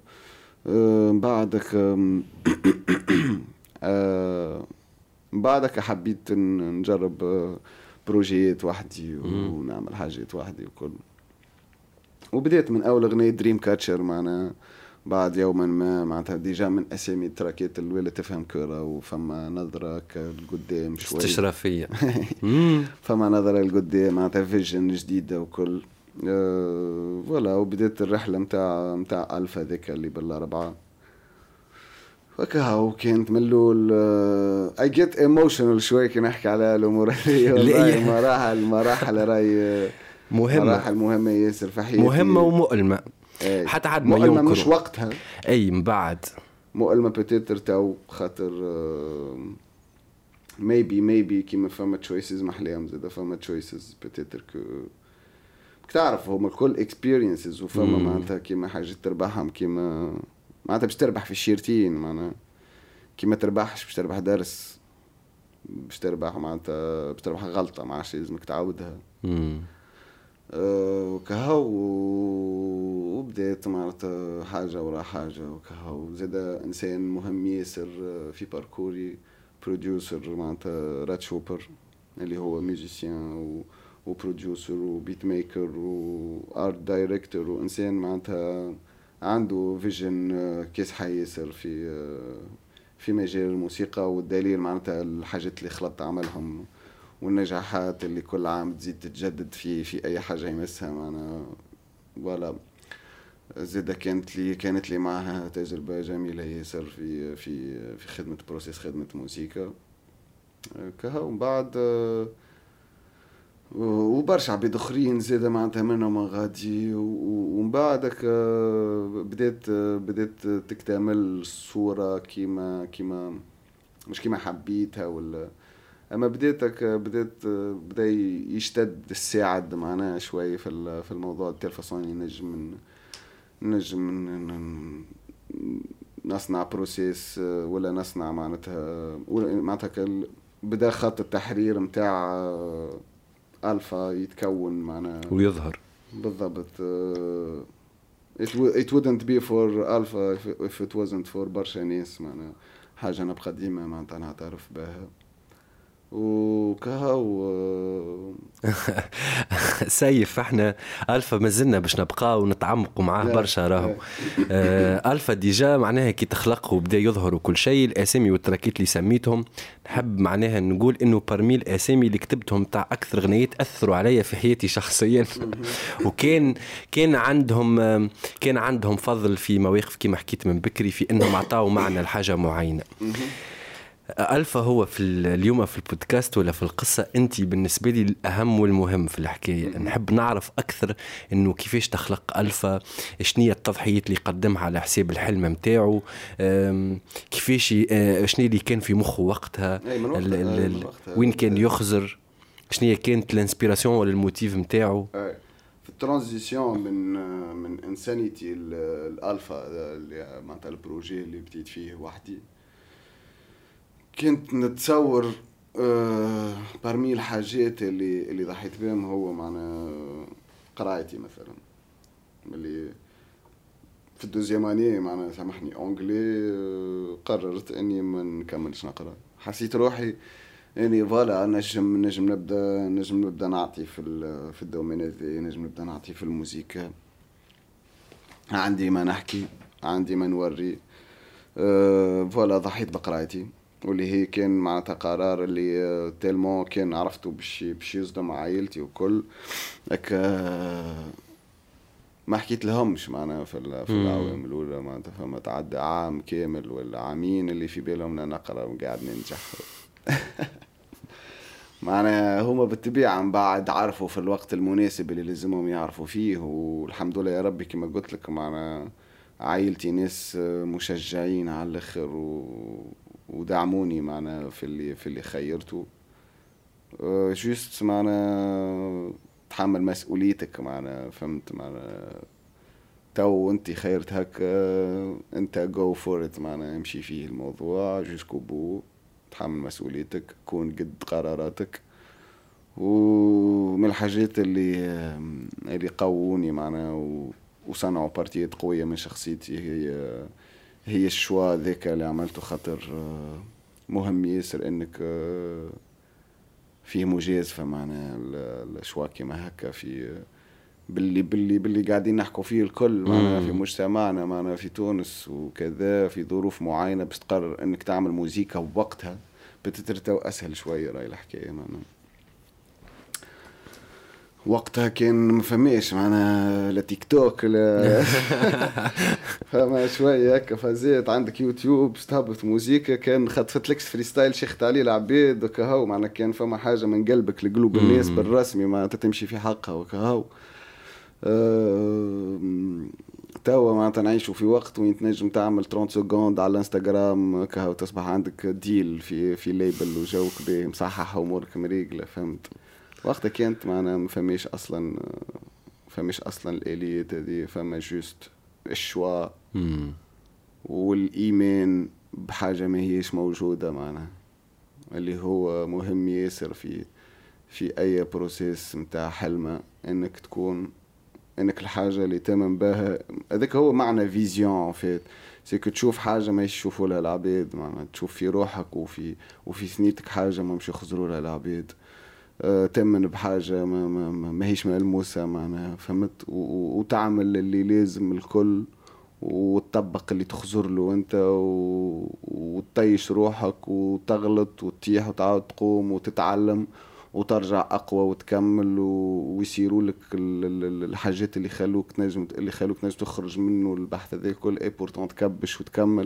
بعدك حبيت نجرب بروجيات وحدي ونعمل حاجات وحدي وكل. وبديت من أول أغنية دريم كاتشر معنا، بعد يوما ما معناتها ديجا من أسامي التراكات الويلة تفهم كرة، وفما نظرة لقدام شوي استشرافية فما نظرة لقدام معناتها فيجن جديدة وكل. فوالا وبديت الرحلة متاع ألفا ذيك اللي بالأربعة وكهو كانت ملول. I get emotional شوي كي نحكي على الأمور هذه. مراحل راي مهمة ياسر في حياتي، مهمة ومؤلمة. حتى عاد ما مؤلمة مش وقتها، أي من بعد مؤلمة بتتر تو خاطر maybe كيما فما choices محليهم زيادة، فما choices بتتر تعرف هما الكل experiences، وفما معناتها كيما حاجة تربحهم، كيما معناتها باش تربح في الشيرتين، معناتها كيما تربحش باش تربح درس، باش تربح معناتها باش تربح غلطة ما عادش لازمك تعاودها. وكهو وبدأت معناتها حاجة ورا حاجة وكهو. زاد إنسان مهم ياسر في باركوري بروديوسر معناتها رات شوبر اللي هو ميوزيسيان وبروديوسر وبيت ميكر وارت دايركتور، وإنسان معناتها عنده فيجن كاسحة ياسر في مجال الموسيقى. والدليل معناتها الحاجات اللي خلط عملهم والنجاحات اللي كل عام تزيد تتجدد في أي حاجة يمسها معنا. ولا زيدا كانت لي معها تجربة جميلة ياسر في خدمة بروسيس خدمة موسيقى كهو. من بعد وبرشا عبيد اخرين زيدا معناتها منهم غادي. ومن بعدك بدات تكتمل الصورة كيما مش كيما حبيتها ولا، اما بدا يشتد الساعد معنا شوي في الموضوع التلفزيوني. نجم نصنع بروسيس ولا نصنع معناتها بدا خط التحرير متاع ألفا يتكون معنا ويظهر بالضبط. it wouldn't be for Alpha if it wasn't for برشا ناس معنا، حاجة نبقى ديما معناتها نعترف بها وكهو. سيف احنا ألفا مازلنا باش نبقى ونتعمقوا معاه برشا راهو. ألفا ديجا معناها كي تخلقه وبدا يظهروا كل شيء الأسامي والتراكيت اللي سميتهم، نحب معناها نقول إنه برمي الأسامي اللي كتبتهم تاع أكثر غنيات أثروا عليا في حياتي شخصيا. وكان عندهم فضل في مواقف كما حكيت من بكري في إنهم عطاوا معنى لحاجة معينة. ألفا هو في اليوم في البودكاست ولا في القصة أنت بالنسبة لي الأهم والمهم في الحكاية. نحب نعرف أكثر إنه كيفاش تخلق ألفا، شنية التضحيات اللي قدمها على حساب الحلم متاعه، كيفاش شنية اللي كان في مخه وقتها، وين كان يخزر، شنية كانت الانسبيراسيون ولا الموتيف متاعه في الترانزيسيون من انسانيتي الالفا اللي معناتها البروجي اللي بديت فيه وحدي. كنت نتصور برمي الحاجات اللي ضحيت بهم هو معنا قراءتي مثلا، اللي في الدوزيام اني معنا سامحني اونجلي قررت اني ما نكملش نقرا. حسيت روحي اني فوالا نجم نبدا نعطي في الدومين هذا، نجم نبدا نعطي في الموسيقى، عندي ما نحكي، عندي ما نوري. فوالا ضحيت بقراءتي، واللي هي كان معناتها قرار اللي تيلمون كان عرفته باش يصدم عائلتي وكل لك. ما حكيت لهمش معنا في العوام الاولى، معناتها فما تعدى عام كامل ولا عامين اللي في بالهم نقرا وقاعد ننجح. معنا هما بالطبيعة من بعد عرفوا في الوقت المناسب اللي لازمهم يعرفوا فيه، والحمد لله يا ربي كما قلت لك معنا عائلتي ناس مشجعين على الاخر ودعموني معنا في اللي خيرته. جوست معنا تحمل مسؤوليتك معنا، فهمت معنا تو انت خيرت هكا انت جو فورت معنا امشي فيه الموضوع جوسكو بو، تحمل مسؤوليتك، كون قد قراراتك. ومن الحاجات اللي قووني معنا وصنعوا بارتيات قوية من شخصيتي هي الشوا ذاك اللي عملته، خاطر مهم ياسر انك فيه مجازفة معنا الشوا كما هكا في باللي قاعدين نحكوا فيه الكل معنا في مجتمعنا معنا في تونس وكذا، في ظروف معينة بس تقرر انك تعمل موسيقى ووقتها بتترتو اسهل شوية. راي الحكاية معنا وقتها كان ما فماش معنا لا تيك توك لا فما شويه هكا فزيت عندك يوتيوب استهبط موسيقى، كان خطفت لك فريستايل شيخت عليه العباد وكهو معنا، كان فما حاجه من قلبك لقلوب الناس بالرسمي ما تمشي في حقها وكهو. توا معناتها نعيشوا في وقت وين تنجم تعمل 30 سكوند على الانستغرام كهو تصبح عندك ديل في ليبل وجوك به مصحح وامورك مريقله، فهمت. وقتها كانت معنا ما فماش اصلا الاليات هذه، فما جوست الشوا والايمان بحاجه ما هيش موجوده معنا، اللي هو مهم ياسر في اي بروسيس نتاع حلمه، انك تكون انك الحاجه اللي تمن بها هذاك هو معنى فيزيون فيت، سيك تشوف حاجه ما يشوفوا لها العباد، معنا تشوف في روحك وفي ثنيتك حاجه ما مش يخزروا لها العباد، تمن بحاجة ما هيش ملموسة معنا، فهمت. وتعمل اللي لازم الكل وتطبق اللي تخزر له انت وتطيش روحك وتغلط وتطيح وتعاود تقوم وتتعلم وترجع اقوى وتكمل ويصيروا لك الحاجات اللي خلوك نجم تخرج منه البحث هذا كل اي بورتون تكبش وتكمل.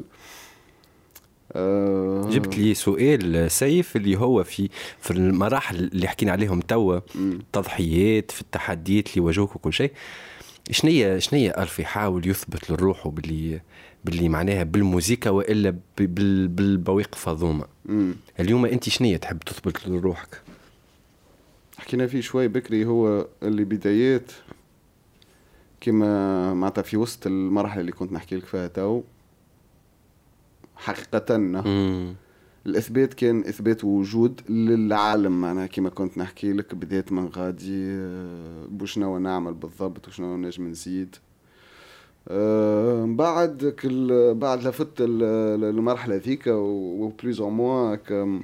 جبت لي سؤال سيف اللي هو في المراحل اللي حكينا عليهم توا، تضحيات في التحديات اللي واجهوك وكل شيء، شنية ألف يحاول يثبت للروح باللي معناها بالموسيقى وإلا بالبواقف ذوما. اليوم أنت شنية تحب تثبت لروحك؟ حكينا فيه شوي بكري، هو اللي بدايات كما معناتها في وسط المرحلة اللي كنت نحكي لك فيها تو حقيقة الإثبات كان إثبات وجود للعالم، معناها كما كنت نحكي لك بداية من غادي بوشنو نعمل بالضبط وشنو نجم نزيد. بعد لفت المرحلة ذيك وبليز أو موان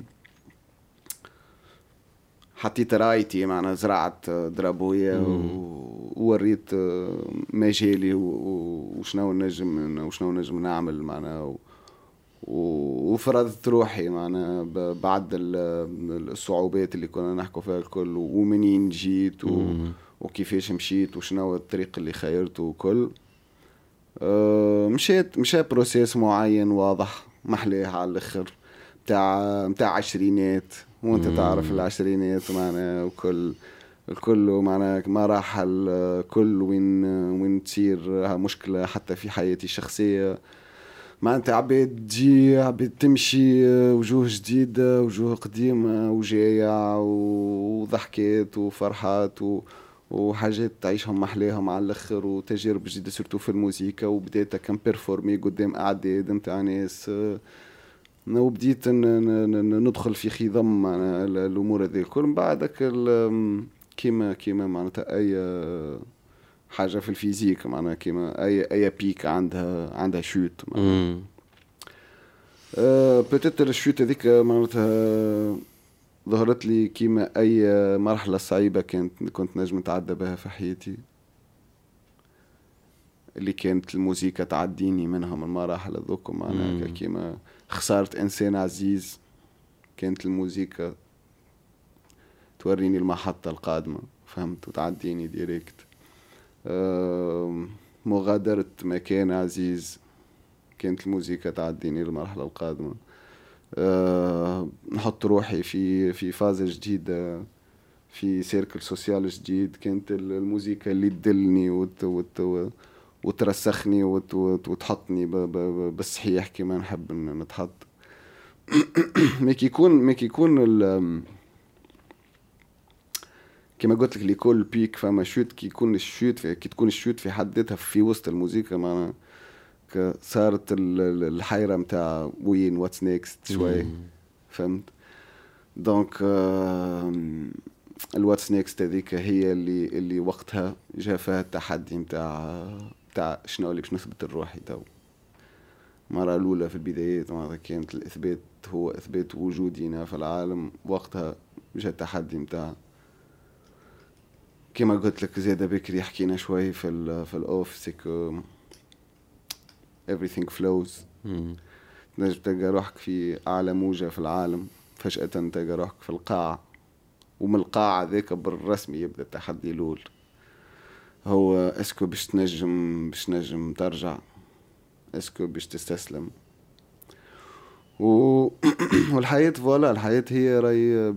حطيت رايتي، معناها زرعت درابوية ووريت مجالي وشنو نجم نعمل معناها، وفرضت روحي معنا بعد الصعوبات اللي كنا نحكوا فيها الكل، ومنين جيت وكيفاش مشيت وشنو الطريق اللي خيرته وكل. مشى بروسيس معين واضح محليه على الاخر، متاع عشرينات، وانت تعرف العشرينات معنا الكل معنا مراحل، كل وين تصير مشكلة حتى في حياتي الشخصية. معناتها عباد تجي عباد تمشي، وجوه جديدة وجوه قديمة وجايع وضحكات وفرحات وحاجات تعيشهم محلاهم على الاخر، وتجارب جديدة سورتو في الموسيقى. وبديت كم بيرفورمي قدام اعداد نتاع ناس، وبديت ندخل في خضم الامور هذه الكل. من بعدك كيما معناتها اي حاجه في الفيزيك، معناها كيما اي بيك عندها شوت. بتتر الشوت هذيك معناتها ظهرت لي كيما اي مرحله صعيبه كنت نجم نتعدى بها في حياتي، اللي كانت الموسيقى تعديني منهم المراحل هذوك. معناها كيما خسارة إنسان عزيز، كانت الموسيقى توريني المحطة القادمة، فهمت، وتعديني ديريكت. مغادرة مكان عزيز، كانت الموسيقى تعديني المرحلة القادمة. نحط روحي في فازة جديدة، في سيركل سوسيال جديد، كانت الموسيقى اللي تدلني وترسخني وتحطني بالصحيح كما نحب نتحط. ميك يكون كما قلت لك لكل بيك فما شوت، كي تكون الشوت في حد ذاتها في وسط الموسيقى، معنا صارت الحيرة متاع وين واتس نيكست شوي، فهمت. دونك الواتس نيكست هذيك هي اللي وقتها جاء فيها التحدي متاع شنو اللي باش نثبت الروحي. تو مرة الأولى في البدايات معناتها كانت الإثبات، هو إثبات وجودنا في العالم. وقتها جاء التحدي متاع كما قلت لك زيادة بكري حكينا شوي في الأوف سيكو everything flows. تنجم تلقى روحك في أعلى موجة في العالم، فجأة تلقى روحك في القاع، ومن القاع ذاك بالرسمي يبدأ التحدي الأول. هو اسكو باش تنجم ترجع، اسكو باش تستسلم. والحياة فوالا، الحياة هي راي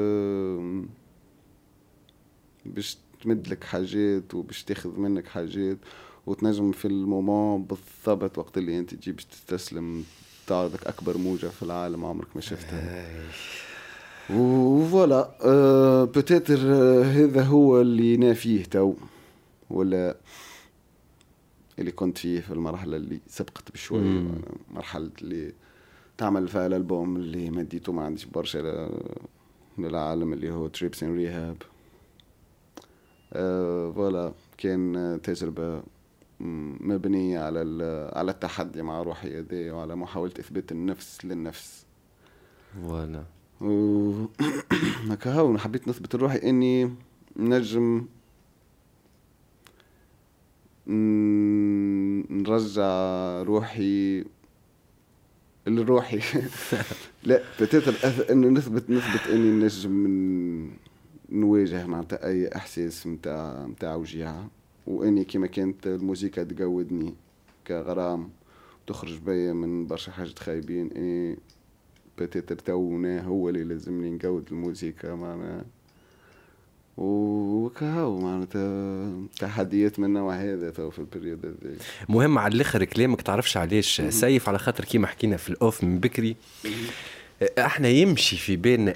باش تمد لك حاجات وباش تاخذ منك حاجات، وتنجم في المومون بالضبط وقت اللي انت تجي باش تستسلم تعرضك اكبر موجة في العالم عمرك ما شفتها. وفوالا بوتيتر هذا هو اللي نافيه تو، ولا اللي كنت فيه في المرحلة اللي سبقت بشوي. مرحلة اللي تعمل فيها الألبوم اللي مديته ما عنديش برشا للعالم، اللي هو Trips in Rehab. فوالا كان تجربة مبنية على التحدي مع روحي هذه، وعلى محاولة إثبات النفس للنفس. فوالا هكا هاو حبيت نثبت روحي إني نجم نرجع روحي لروحي. لا بتاتر انه نثبت اني نجم نواجه معناتها اي احساس متاع وجيعة، واني كما كانت الموسيقى تقودني كغرام تخرج بيا من برشا حاجات خايبين، اني بتاتر تونا هو اللي لازمني نقود الموسيقى معنا. وكهو معناتها تحديات من نوع هذا تو في البريود هذا. مهم على الاخر كلامك تعرفش علاش سيف، على خاطر كيما حكينا في الاوف من بكري، احنا يمشي في بالنا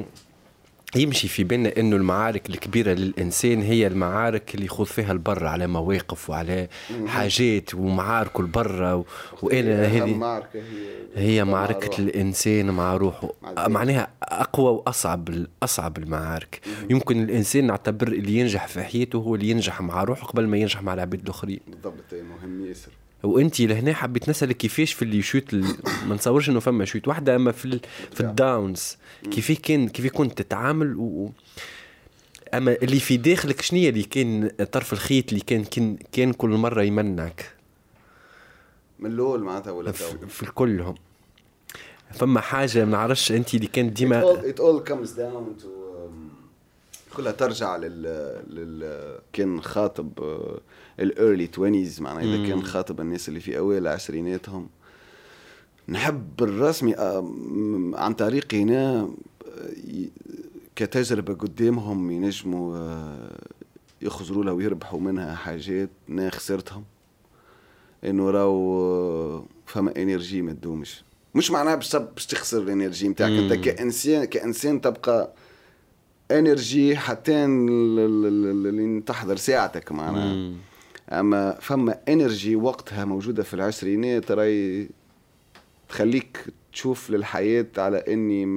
انه المعارك الكبيره للانسان هي المعارك اللي يخوض فيها البر على مواقف وعلى حاجات ومعارك البر. وانا هذه هي معركه الانسان مع روحه، معناها اقوى واصعب المعارك. يمكن الانسان نعتبر اللي ينجح في حياته هو اللي ينجح مع روحه قبل ما ينجح مع العباد الاخرين. بالضبط، مهم ياسر. وانتي لهنا حبيت نسألك كيفاش في اللي يشوت ما نصورش انه فما شوت واحدة، اما في الداونز كيف كنت تتعامل اما اللي في داخلك شنية اللي كان طرف الخيط اللي كان كل مرة يمنعك من الاول معناتها ولا في كلهم؟ فما حاجة ما نعرفش انتي اللي كان ديما it all comes down to كلها ترجع كان خاطب early 20s، معناها إذا كان خاطب الناس اللي في أوائل عشريناتهم، نحب الرسمي عن طريقي هنا كتجربة قدامهم ينجموا يخزروا لها ويربحوا منها حاجات أنا خسرتهم. إنه راو فما إنرجي ما تدومش، مش معناها باش تخسر الإنرجي متاعك أنت كإنسان تبقى إنرجي حتى اللي تحضر ساعتك معناها. أما فما إنرجي وقتها موجودة في العشرينات راي تخليك تشوف للحياة على إني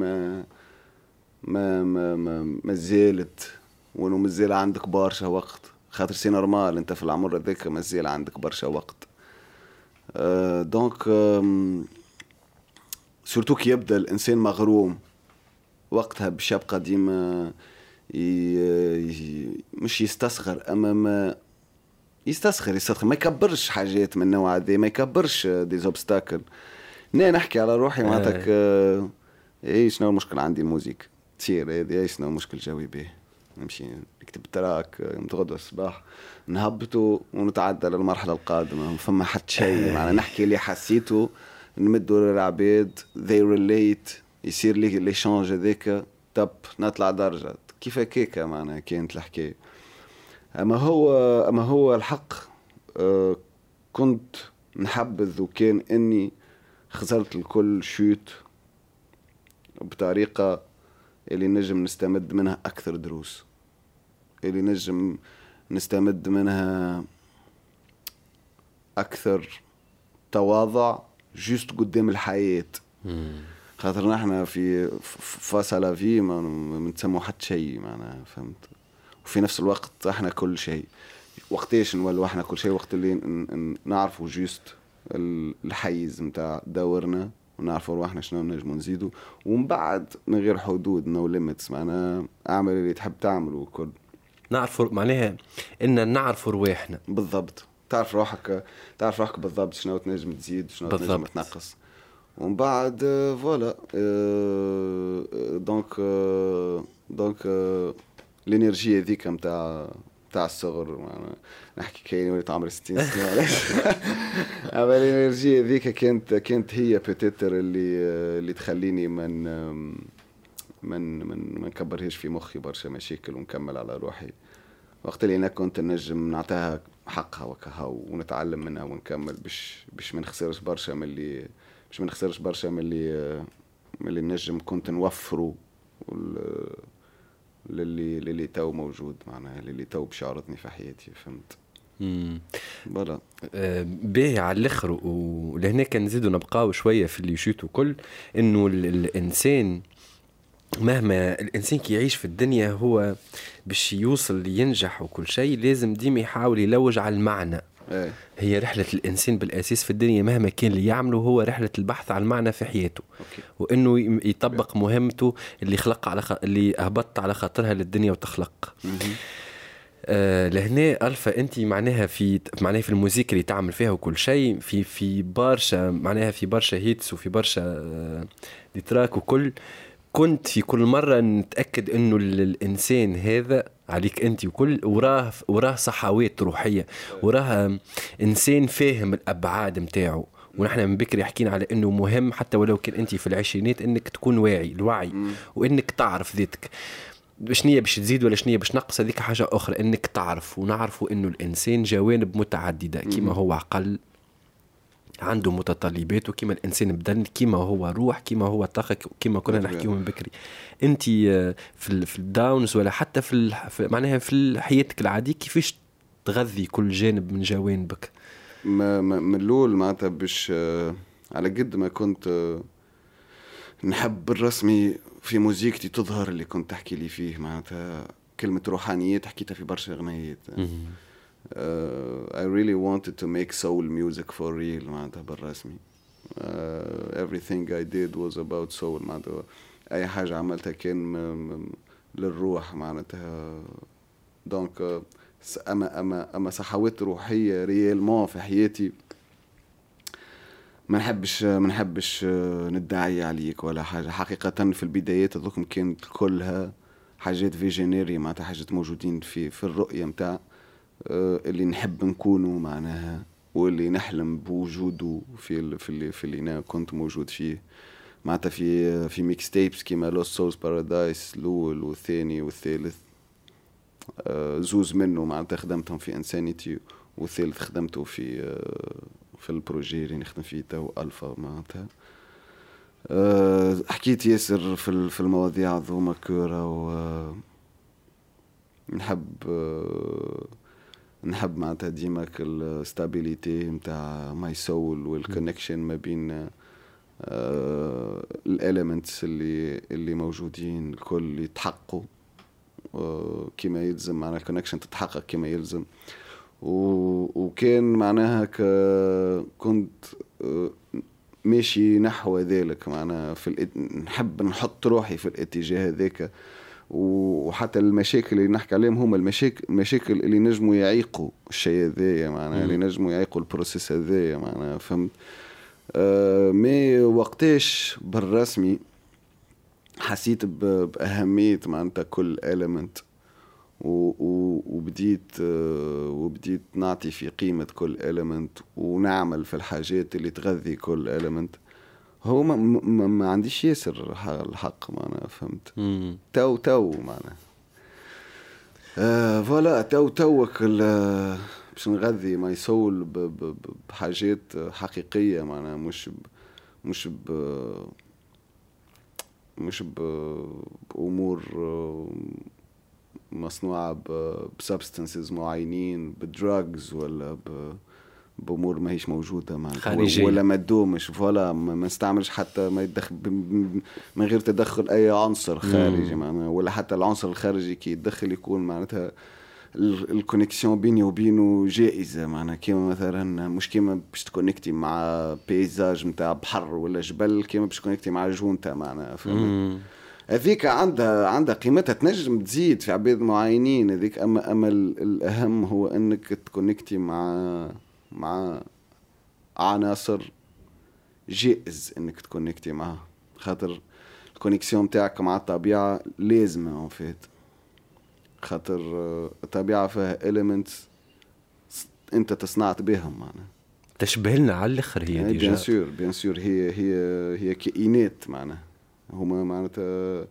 ما زالت، وإنه مازال عندك برشا وقت، خاطر سي نورمال أنت في العمر ذاك مازال عندك برشا وقت. دونك سورتو كي يبدأ الإنسان مغروم وقتها باش يبقى ديما مش يستصغر، أما ما يستصغر ما يكبرش حاجات من النوع هذا، ما يكبرش دي زوبستاكل. نحكي على روحي معناتك ايه شنو المشكل عندي الموزيك تصير هذه، شنو المشكل جوي به نمشي نكتب تراك متغدى الصباح نهبطه ونتعدى للمرحله القادمه، فما حد شيء معنا نحكي اللي حسيته نمدوا للعباد they relate يصير لي ليشانج هذاك طب نطلع درجه كيف هكاك معنا كانت الحكايه. اما هو الحق كنت نحبذ وكان اني خسرت الكل شوت بطريقة اللي نجم نستمد منها أكثر دروس، اللي نجم نستمد منها أكثر تواضع جوست قدام الحياة. خاطر نحن في فاصلة في ما نسمو حد شيء معنا فهمت، وفي نفس الوقت احنا كل شيء. وقتاش نولو احنا كل شيء؟ وقت اللي نعرفوا جوست الحيز متاع دورنا ونعرفوا روحنا شنو نجمو نزيدوا، ومن بعد من غير حدود نو ليميتس معنا اعمل اللي تحب تعمله وكل نعرفوا معناها ان نعرفوا رواحنا بالضبط، تعرف روحك بالضبط شنو تنجم تزيد شنو تنجم تنقص، ومن بعد فوالا دونك الانرجي هذيك متاع الصغر نحكي كاين وليت عمري 60 سنه علاش اما الانرجي هذيك كانت هي بيتيتر اللي تخليني من نكبرهاش في مخي برشا مشاكل ونكمل على روحي. وقت اللي انا كنت نجم نعطيها حقها وكها ونتعلم منها ونكمل باش ما نخسرش برشا من اللي نجم كنت نوفره للي تو موجود معناها اللي تو بشعرتني في حياتي فهمت. بلا باهي على الاخر. ولهنا كان نزيدوا نبقاو شويه في اللي يشوتوا كل انه الانسان مهما الانسان كي يعيش في الدنيا هو باش يوصل ينجح وكل شيء لازم ديما يحاول يلوج على المعنى. هي رحلة الإنسان بالأساس في الدنيا مهما كان اللي يعمله هو رحلة البحث عن المعنى في حياته. وإنه يطبق مهمته اللي خلق اللي أهبط على خاطرها للدنيا وتخلق. لهنا ألفا أنت معناها في الموسيقى اللي تعمل فيها وكل شيء في برشا معناها في برشا هيتس وفي برشا ديتراك وكل كنت في كل مرة نتأكد إنه الإنسان هذا عليك أنت وكل وراه صحوات روحية، وراه إنسان فاهم الأبعاد متاعه. ونحن من بكري حكينا على إنه مهم حتى ولو كان أنت في العشرينات إنك تكون الوعي وإنك تعرف ذاتك شنية باش تزيد ولا شنية باش نقص، هذيك حاجة أخرى. إنك تعرف ونعرفوا إنه الإنسان جوانب متعددة كيما هو عقل عنده متطلبات، وكيما الانسان بدن كيما هو روح كيما هو طاقه كيما كنا نحكيو من بكري. انت في الداونز ولا حتى في معناها في حياتك العاديه كيفاش تغذي كل جانب من جوانبك؟ من الاول معناتها باش على قد ما كنت نحب الرسمي في موسيقتي تظهر اللي كنت تحكي لي فيه معناتها كلمه روحانيات حكيتها في برشا اغنيات. I really wanted to make soul music for real معناتها بالرسمي. Everything I did was about soul معناتها أي حاجة عملتها كان للروح معناتها. دونك أما صحوات روحية ريالمون في حياتي ما نحبش ندعي عليك ولا حاجة. حقيقة في البدايات هذوكم كانت كلها حاجات فيجينيري معناتها حاجات موجودين في الرؤية متاع اللي نحب نكونوا معناها واللي نحلم بوجوده في اللي انا كنت موجود فيه. معناتها في ميكس تيبس كيما لوست سولز بارادايس الاول والثاني والثالث، زوز منه معناتها خدمتهم في انسانيتي، والثالث خدمته في البروجي اللي نخدم فيه تو الفا. معناتها حكيت ياسر في المواضيع ذوما كورة، و نحب معناتها ديما الستابيليتي نتاع ماي سول والكونكشن ما بين الاليمنتس اللي موجودين الكل يتحققوا كما يلزم، معناها الكونكشن تتحقق كما يلزم. وكان معناها كنت ماشي نحو ذلك، معناها نحب نحط روحي في الاتجاه هذاك. وحتى المشاكل اللي نحكي عليهم هما المشاكل اللي نجموا يعيقوا الشيء هذايا، معناها اللي نجموا يعيقوا البروسيس هذايا، معناها فهمت. مي وقتاش بالرسمي حسيت بأهمية معناتها كل element، وبديت نعطي في قيمة كل element، ونعمل في الحاجات اللي تغذي كل element. هو ما عنديش ياسر الحق، معناها فهمت. تو معناها فوالا توك باش نغذي ماي سول بحاجات حقيقية، معناها مش بأمور مصنوعة بسبستانسز معينين، بدراجز ولا بأمور ما هيش موجودة خارجية، ولا ما تدومش. فوالا ما نستعملش حتى ما يدخل من غير تدخل أي عنصر خارجي، معناها ولا حتى العنصر الخارجي كي يتدخل يكون معناتها الكونيكسيون بيني وبينه جائزة. معناها كيما مثلا مش كيما باش تكونكتي مع بيزاج متاع بحر ولا جبل، كيما باش تكونكتي مع جونتا، معناها فهمت. هذيك عندها قيمتها، تنجم تزيد في عباد معينين هذيك. أما الأهم هو أنك تكونكتي مع عناصر جائز أنك تكونكتي معها، خاطر الكونيكسيون متاعك مع الطبيعة لازمة وفات، خاطر الطبيعة فيها elements أنت تصنعت بهم، معناها تشبه لنا على الآخر. هي بيان سور هي كائنات، معناها هما معناتها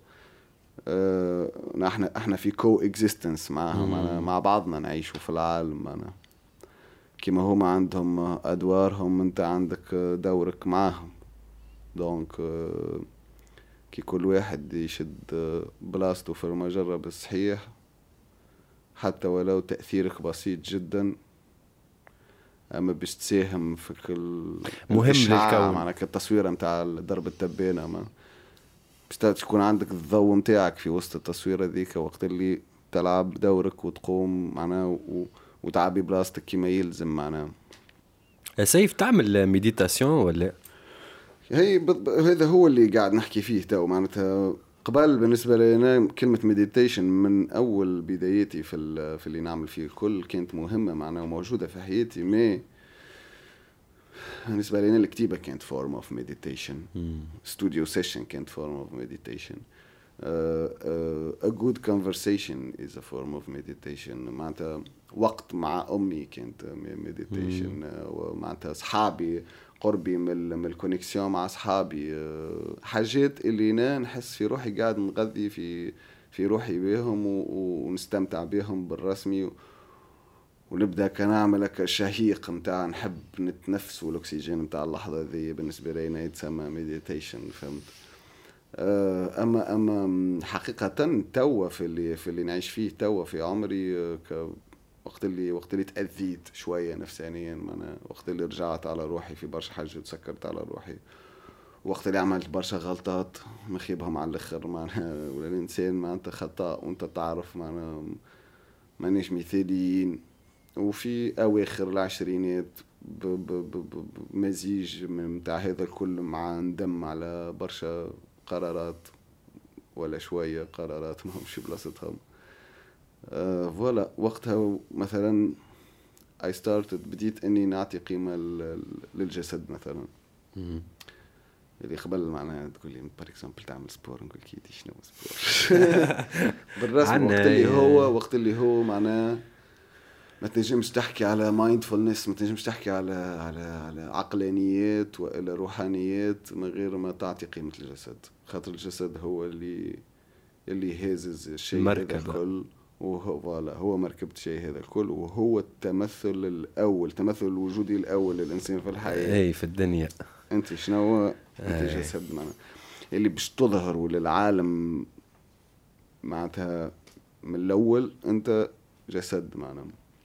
احنا في كو اكزيستنس معها، مع بعضنا نعيشوا في العالم، معناها كيما هما عندهم ادوارهم انت عندك دورك معهم. دونك كي كل واحد يشد بلاصته في المجرة بالصحيح، حتى ولو تأثيرك بسيط جدا، اما باش تساهم في كل مهم للكون، معناها التصويره نتاع ضرب التبانه، ما باش تكون عندك الضوء نتاعك في وسط التصويره ذيك، وقت اللي تلعب دورك وتقوم معناها وتعبي بلاصتك كما يلزم. معناها سيف تعمل ميديتاسيون ولا؟ هذا هو اللي قاعد نحكي فيه تو. معناتها قبل بالنسبه لنا كلمه ميديتيشن من اول بداياتي في اللي نعمل فيه الكل كانت مهمه، معناها وموجوده في حياتي. ما بالنسبه لنا الكتيبه كانت فورم اوف ميديتيشن، ستوديو سيشن كانت فورم اوف ميديتيشن، a good conversation is a form of meditation. معناتها وقت مع امي كانت ميديتيشن، ومعناتها اصحابي قربي من الكونيكسيون مع أصحابي، حاجات اللي أنا نحس في روحي قاعد نغذي في روحي بهم ونستمتع بهم بالرسمي، ونبدأ كنعمل كشهيق متاع نحب نتنفس والأكسجين متاع اللحظة ذي. بالنسبة لي يتسمى ميديتيشن، فهمت. أما حقيقة توا في اللي نعيش فيه توا في عمري، وقت اللي تأذيت شوية نفسانيا، وقت اللي رجعت على روحي في برشا حاجة وتسكرت على روحي، وقت اللي عملت برشا غلطات مخيبهم على الآخر، معناها ولا الإنسان معناتها خطأ وأنت تعرف، معناها مانيش مثاليين. وفي أواخر العشرينات بمزيج متاع هذا الكل مع ندم على برشا قرارات، ولا شوية قرارات ما همش بلاصتهم. فوالا وقتها مثلا بديت اني نعطي قيمة للجسد مثلا. اللي قبل معناها تقول لي بار اكزامبل تعمل سبور، نقول كي شنو سبور بالرسم. وقت اللي هو معناه ما تنجمش تحكي على مايندفولنس، ما تنجمش تحكي على عقلانيات ولا روحانيات من غير ما تعطي قيمة الجسد، خاطر الجسد هو اللي هازز الشيء هذا الكل، هو مركبة شيء هذا الكل، وهو التمثل الأول، تمثل الوجودي الأول للإنسان في الحياة. أي في الدنيا. أنت شنو أنت جسد معنا اللي باش تظهر للعالم معناتها من الأول، أنت جسد معنا،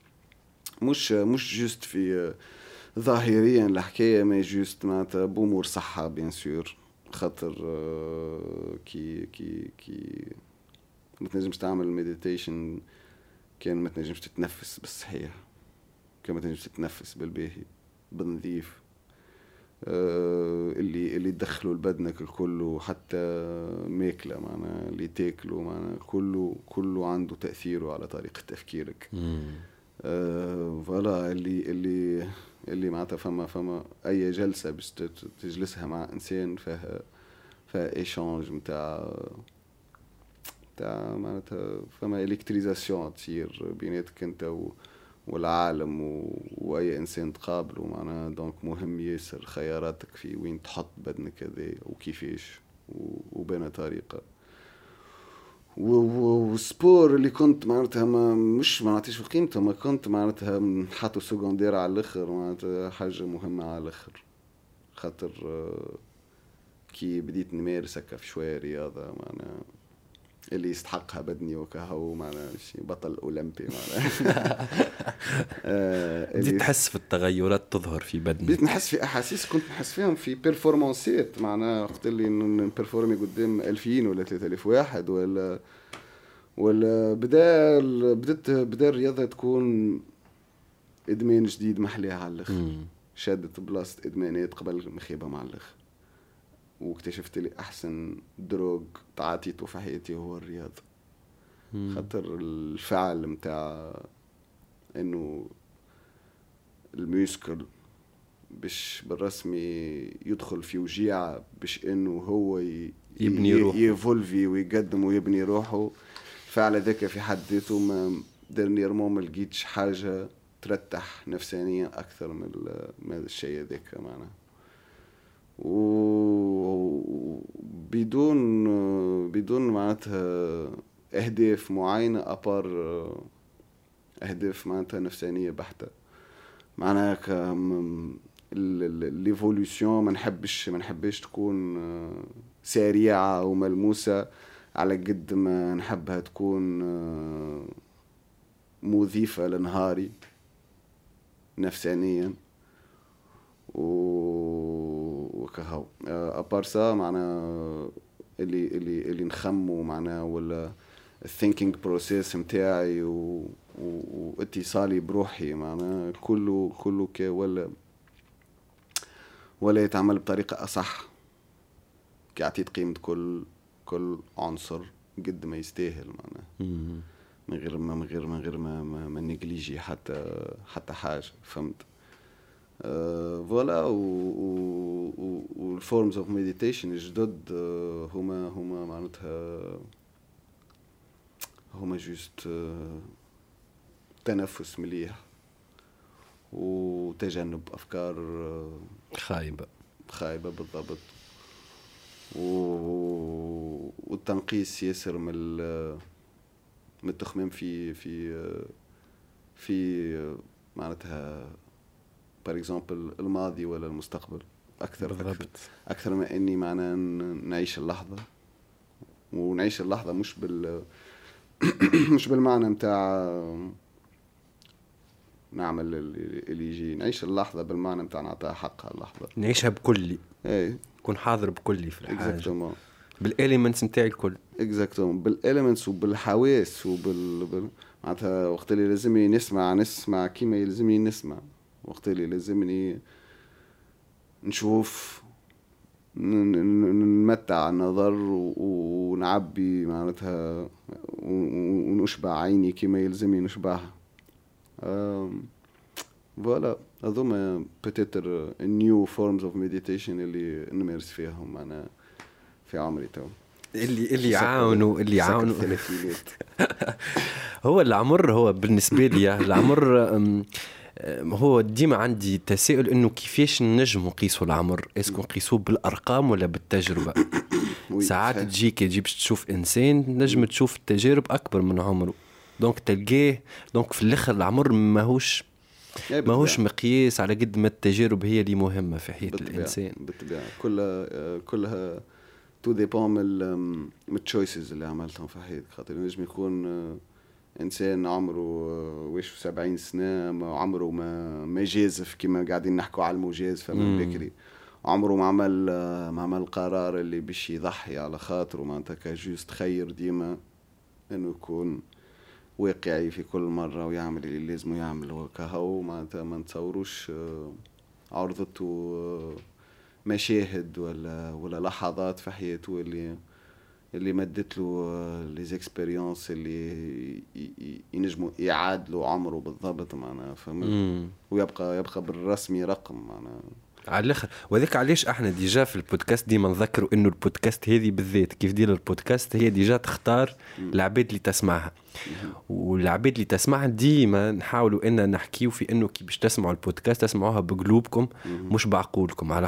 مش جست في ظاهريا الحكاية، ما جست معناتها بأمور صحة بيان سور، خاطر كي ما تنجمش تعمل مديتيشن كان ما تنجمش تتنفس بالصحيح، كان ما تنجمش تتنفس بالباهي بالنظيف، اللي يدخلوا لبدنك الكل، حتى ماكله معنا اللي تاكلوا معنا كله عنده تأثيره على طريقة تفكيرك. فوالا اللي معناتها فما اي جلسه باش تجلسها مع انسان فيها ايشانج نتاع معناتها فما الكتريزاسيون تصير بيناتك انت والعالم واي انسان تقابله معنا. دونك مهم ياسر خياراتك في وين تحط بدنك هذا وكيفاش وبين طريقه. والسبور اللي كنت معناتها مش نعطيش في قيمته، ما كنت معناتها نحطه سكوندير على الاخر، معناتها حاجه مهمه على الاخر، خاطر كي بديت نمارس هكا في شويه رياضه معناها اللي يستحقها بدني وكهو معنا شي بطل أولمبي معنا. بديت تحس في التغيرات تظهر في بدني، بديت نحس في أحاسيس كنت نحس فيهم في بيرفورمانسات معنا، وقت اللي نبرفورمي قدام 2000 ولا 3000 واحد ولا بدا الرياضة تكون إدمان جديد محليها على الأخر، شادت بلاصة إدمانات قبل مخيبة مع الأخر، واكتشفت لي احسن دروغ تعاطيته في حياتي هو الرياضه. خاطر الفعل متاع انه الميوسكل باش بالرسمي يدخل في وجيعه باش انه هو يبني روحه، يفولفي ويقدم ويبني روحه، الفعل ذاك في حد ذاته ما درنيرمون ما لقيتش حاجه ترتاح نفسانيا اكثر من هذا الشيء ذاك معنا. بدون معناتها اهداف معينه ابار اهداف معناتها نفسانيه بحته معناها ليفولوشن ما نحبش تكون سريعه وملموسه على قد ما نحبها تكون مضيفه لنهاري نفسانيا وكهو ابارسا معنا اللي نخمو معنا ولا الثينكينج بروسيس متاعي واتصالي بروحي معنا كله ولا يتعمل بطريقه اصح، كي عطيت قيمه كل عنصر قد ما يستاهل معنا من غير ما نجليجي حتى حاجه، فهمت؟ فوالا. والفورمز اوف ميديتيشن الجدد هما معناتها هما جوست تنفس مليح وتجنب افكار خايبه بالضبط، والتنقيس ياسر من التخمام في معناتها بار اكزامبل الماضي ولا المستقبل اكثر ما اني معنا نعيش اللحظه، ونعيش اللحظه مش بالمعنى متاع نعمل اللي يجي، نعيش اللحظه بالمعنى متاع نعطيها حقها اللحظه، نعيشها بكلي، اي كون حاضر بكلي في الحاجه اكزاكتومون بالاليمنتس نتاعي الكل، اكزاكتومون بالاليمنتس وبالحواس معناتها وقت اللي لازمني نسمع كيما يلزمني نسمع، وقت اللي لازمني نشوف نمتع النظر ونعبي معناتها ونشبع عيني كما يلزمني نشبعها. فوالا هذوما بتاتر نيو فورمز اوف ميديتيشن اللي نمارس فيهم انا في عمري تو. اللي يعاونوا الثلاثينات. هو العمر، هو بالنسبة لي العمر هو ديما عندي تساؤل انه كيفاش نجم نقيسوا العمر، اسكو نقيسوه بالارقام ولا بالتجربه؟ ساعات تجيك باش تشوف انسان نجم تشوف تجارب اكبر من عمره، دونك تلقاه دونك في الاخر العمر ماهوش مقياس على قد ما التجارب هي اللي مهمه في حياه الانسان. بالطبيعه كلها تو ديبون من التشويسز اللي عملتهم في حياتك. خاطر نجم يكون انسان عمره 70 سنه عمره ما جازف كما قاعدين نحكوا على المجازفه من بكري، عمره ما عمل قرار اللي باش يضحي على خاطره، معناتها كجوست خير ديما انه يكون واقعي في كل مره ويعمل اللي لازم يعمله كهو. معناتها ما نتصوروش عرضته مشاهد ولا لحظات في حياته اللي مدت له لي زيكسبيريونس اللي ينجموا يعادلوا عمره بالضبط معناها، فهمت؟ ويبقى بالرسمي رقم معناها على الاخر. وذاك علاش احنا ديجا في البودكاست ديما نذكروا انه البودكاست هذه بالذات كيف دير البودكاست هي ديجا تختار العباد اللي تسمعها، والعباد اللي تسمعها ديما نحاولوا ان نحكيو في انه كي باش تسمعوا البودكاست تسمعوها بقلوبكم مش بعقولكم، على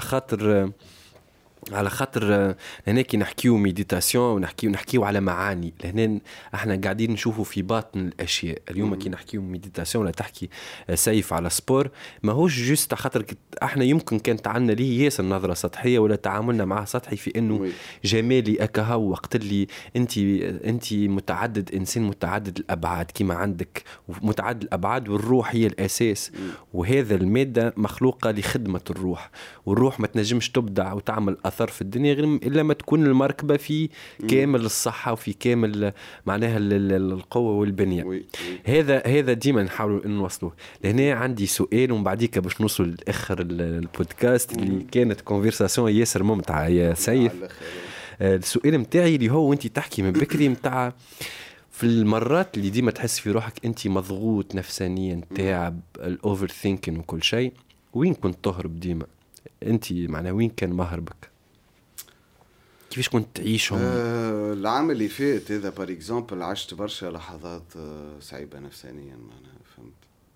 خاطر هنا كي نحكيو ميديتاسيون ونحكيو على معاني، لهنا احنا قاعدين نشوفوا في باطن الاشياء. اليوم كي نحكيو ميديتاسيون ولا تحكي سيف على سبور ماهوش جوست خاطر احنا يمكن كانت عندنا ليه ياسر نظره سطحيه ولا تعاملنا معه سطحي في انه جمالي اكاها وقت اللي انت متعدد، انسان متعدد الابعاد كيما عندك متعدد الابعاد، والروح هي الاساس، وهذا الماده مخلوقه لخدمه الروح، والروح ما تنجمش تبدع وتعمل أثر في الدنيا غير إلا ما تكون المركبة في كامل الصحة وفي كامل معناها القوة والبنية. هذا ديما نحاول إنه نوصله. لهنا عندي سؤال ومن بعديك باش نوصل لآخر البودكاست اللي كانت كونفرساسيون ياسر ممتعة يا سيف. السؤال متاعي اللي هو وانتي تحكي من بكري متاع في المرات اللي ديما تحس في روحك انتي مضغوط نفسانيا تعب الأوفر ثينكين وكل شيء، وين كنت تهرب ديما انتي؟ معناه وين كان مهربك؟ كيفاش كنت تعيشهم؟ العام اللي فات هذا بار اكزامبل عشت برشا لحظات صعيبة نفسانيا معناها، فهمت؟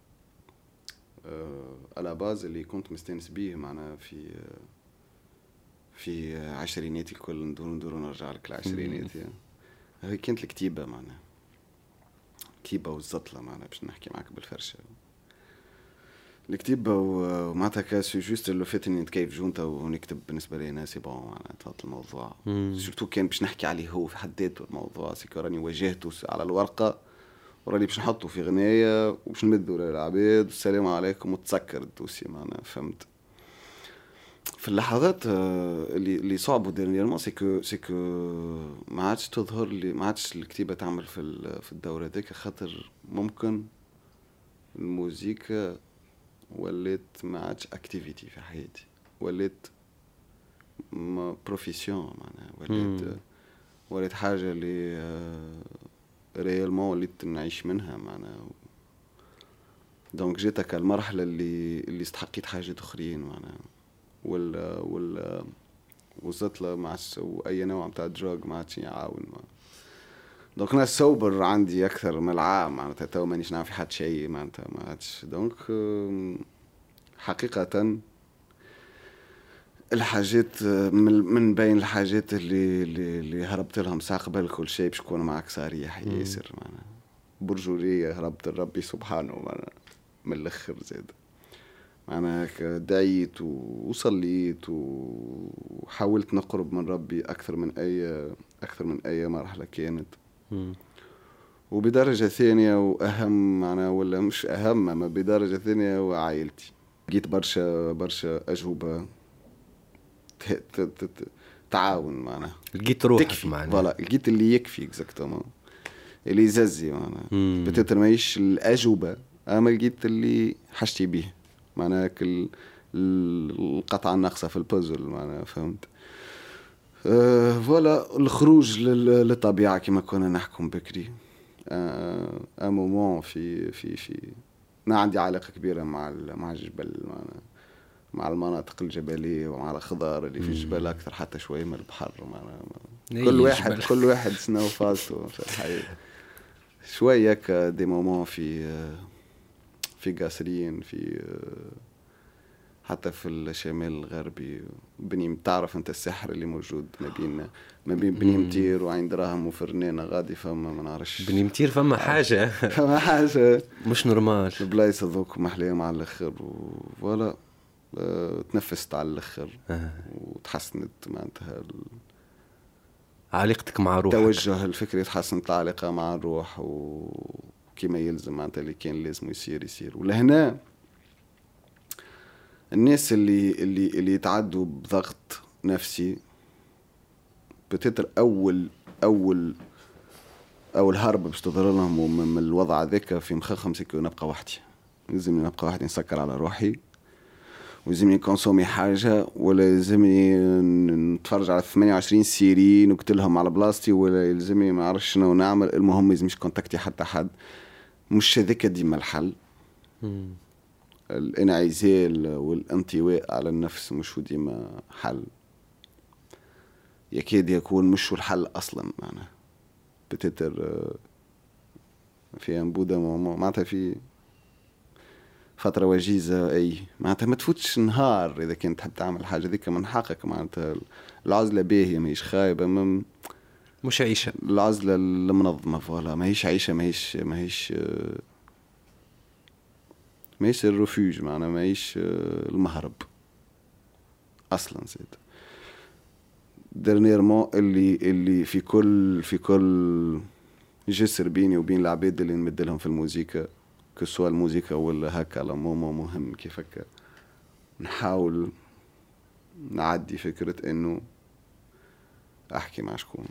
على باز اللي كنت مستانس بيه معناها في عشريناتي الكل ندور ونرجع لك العشرينات هي كانت الكتيبة معناها، كتيبة والزطلة معناها باش نحكي معك بالفرشة. الكتيبة ومعناتها كاسو جوست اللي فات اني نتكيف جونتا ونكتب بالنسبة لي ناسي بون معناها تحط الموضوع سورتو كان باش نحكي عليه هو في حد ذاته الموضوع سيكو راني واجهته على الورقة وراني باش نحطه في غناية وباش نمدوا للعباد والسلام عليكم وتسكر الدوسي معناها، فهمت؟ في اللحظات اللي صعبوا ديرنييرمون سيكو ما عادش تظهر لي، ما عادش الكتيبة تعمل في الدورة ذيك، خاطر ممكن الموسيقى وليت ما عادش اكتيفيتي في حياتي، وليت بروفيسيون معناها، وليت حاجة اللي ريالمون وليت نعيش منها معناها. دونك جيتك المرحلة اللي استحقيت حاجات اخرين معناها، وصلت له مع اي نوع متاع دروغ ما عادش يعاون دونك انا سوبر عندي اكثر من العام معناتها، تو مانيش نعرف في حد شيء معناتها ما عادش. دونك حقيقة الحاجات من بين الحاجات اللي هربت لهم ساعة قبل كل شيء باش يكون معك صريح ياسر معناها، برجولية هربت لربي سبحانه معناها من الاخر زاد معناها، دعيت وصليت وحاولت نقرب من ربي اكثر من اي مرحلة كانت. وبدرجة ثانية واهم معناها، ولا مش اهم، ما بدرجة ثانية وعائلتي. لقيت برشا أجوبة تعاون معناها، لقيت روحك معناها، فوالا لقيت اللي يكفي اكزاكتومون اللي يززي معناها، بتتر ماهيش الأجوبة اما لقيت اللي حاجتي به معناها، القطعة الناقصة في البازل معناها، فهمت؟ فوالا الخروج للطبيعة كما كنا نحكم بكري. مومون في ما عندي علاقة كبيرة مع الجبل معناها، مع المناطق الجبلية ومع الخضار اللي في الجبال أكثر حتى شوية من البحر. كل واحد سنو فاسو في الحياة شوية دي مومون في قاسرين في حتى في الشمال الغربي بني تعرف انت السحر اللي موجود ما بين بني متير وعين دراهم وفرنانة غادي فما ما نعرفش بني متير فما حاجة مش نورمال. البلايص هذوك محليهم على الاخر ولا تنفست على الاخر وتحسنت معناتها علاقتك مع روحك. توجه الفكري تحسنت العلاقة مع الروح وكما يلزم معناتها اللي كان لازم يصير. ولهنا الناس اللي يتعدوا بضغط نفسي بتتر أول هرب باش تظهر لهم من الوضع ذاك في مخخم سكو نبقى وحدي. لازمني نبقى وحدي نسكر على روحي ولازمني نكونسومي حاجة ولا لازمني نتفرج على 28 سيري نقتلهم على بلاستي ولا يلزمني ما عرفش شنو نعمل. المهم لازمش كونتاكتي حتى حد. مش هذاك ديما الحل. الانعزال والانطواء على النفس مش ديما حل. يكاد يكون مش الحل اصلا. معنا بتتر في انبوده معناتها في فتره وجيزه اي معناتها ما تفوتش نهار اذا كنت تحب تعمل حاجه ذيك من حقك. معناتها العزله باهيه ماهيش خايبه مش عيشه. العزله المنظمه فوالا ماهيش عيشه ماهيش الرفوج معنا ماهيش المهرب اصلا زيد. درنيرمون اللي في كل جسر بيني وبين العباد اللي نمدلهم في الموسيقى كسوا الموسيقى ولا هكا لا مهم كيفك نحاول نعدي فكرة انه احكي مع شكون.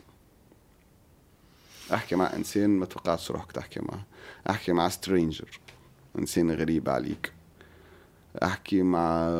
احكي مع انسان ما توقعتش روحك تحكي معه. احكي مع سترينجر انسان غريب عليك. احكي مع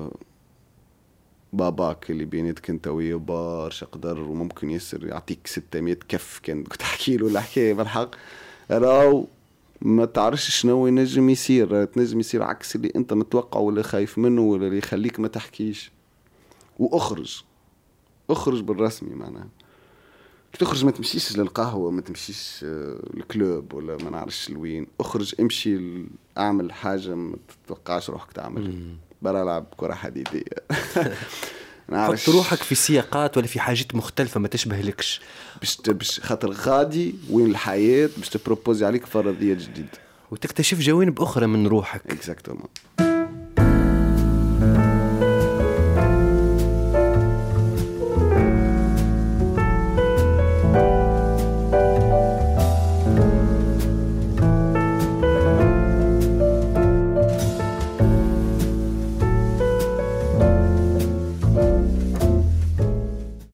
باباك اللي بيناتك انت وياه برشا قدر وممكن يسر يعطيك 600 كف كان تحكي له الحكايه بالحق راو ما تعرفش شنو ينجم يصير. تنجم يصير عكس اللي انت متوقع ولا خايف منه ولا اللي يخليك ما تحكيش. واخرج بالرسمي معناها تخرج ما تمشيش للقهوة ما تمشيش الكلوب ولا ما نعرفش لوين. اخرج امشي اعمل حاجة ما تتوقعش روحك تعمل. برا لعب كرة حديدية. حط روحك في سياقات ولا في حاجات مختلفة ما تشبه لكش باش خاطر غادي وين الحياة باش تبروبوزي عليك فرضية جديدة وتكتشف جوانب أخرى من روحك. exactly.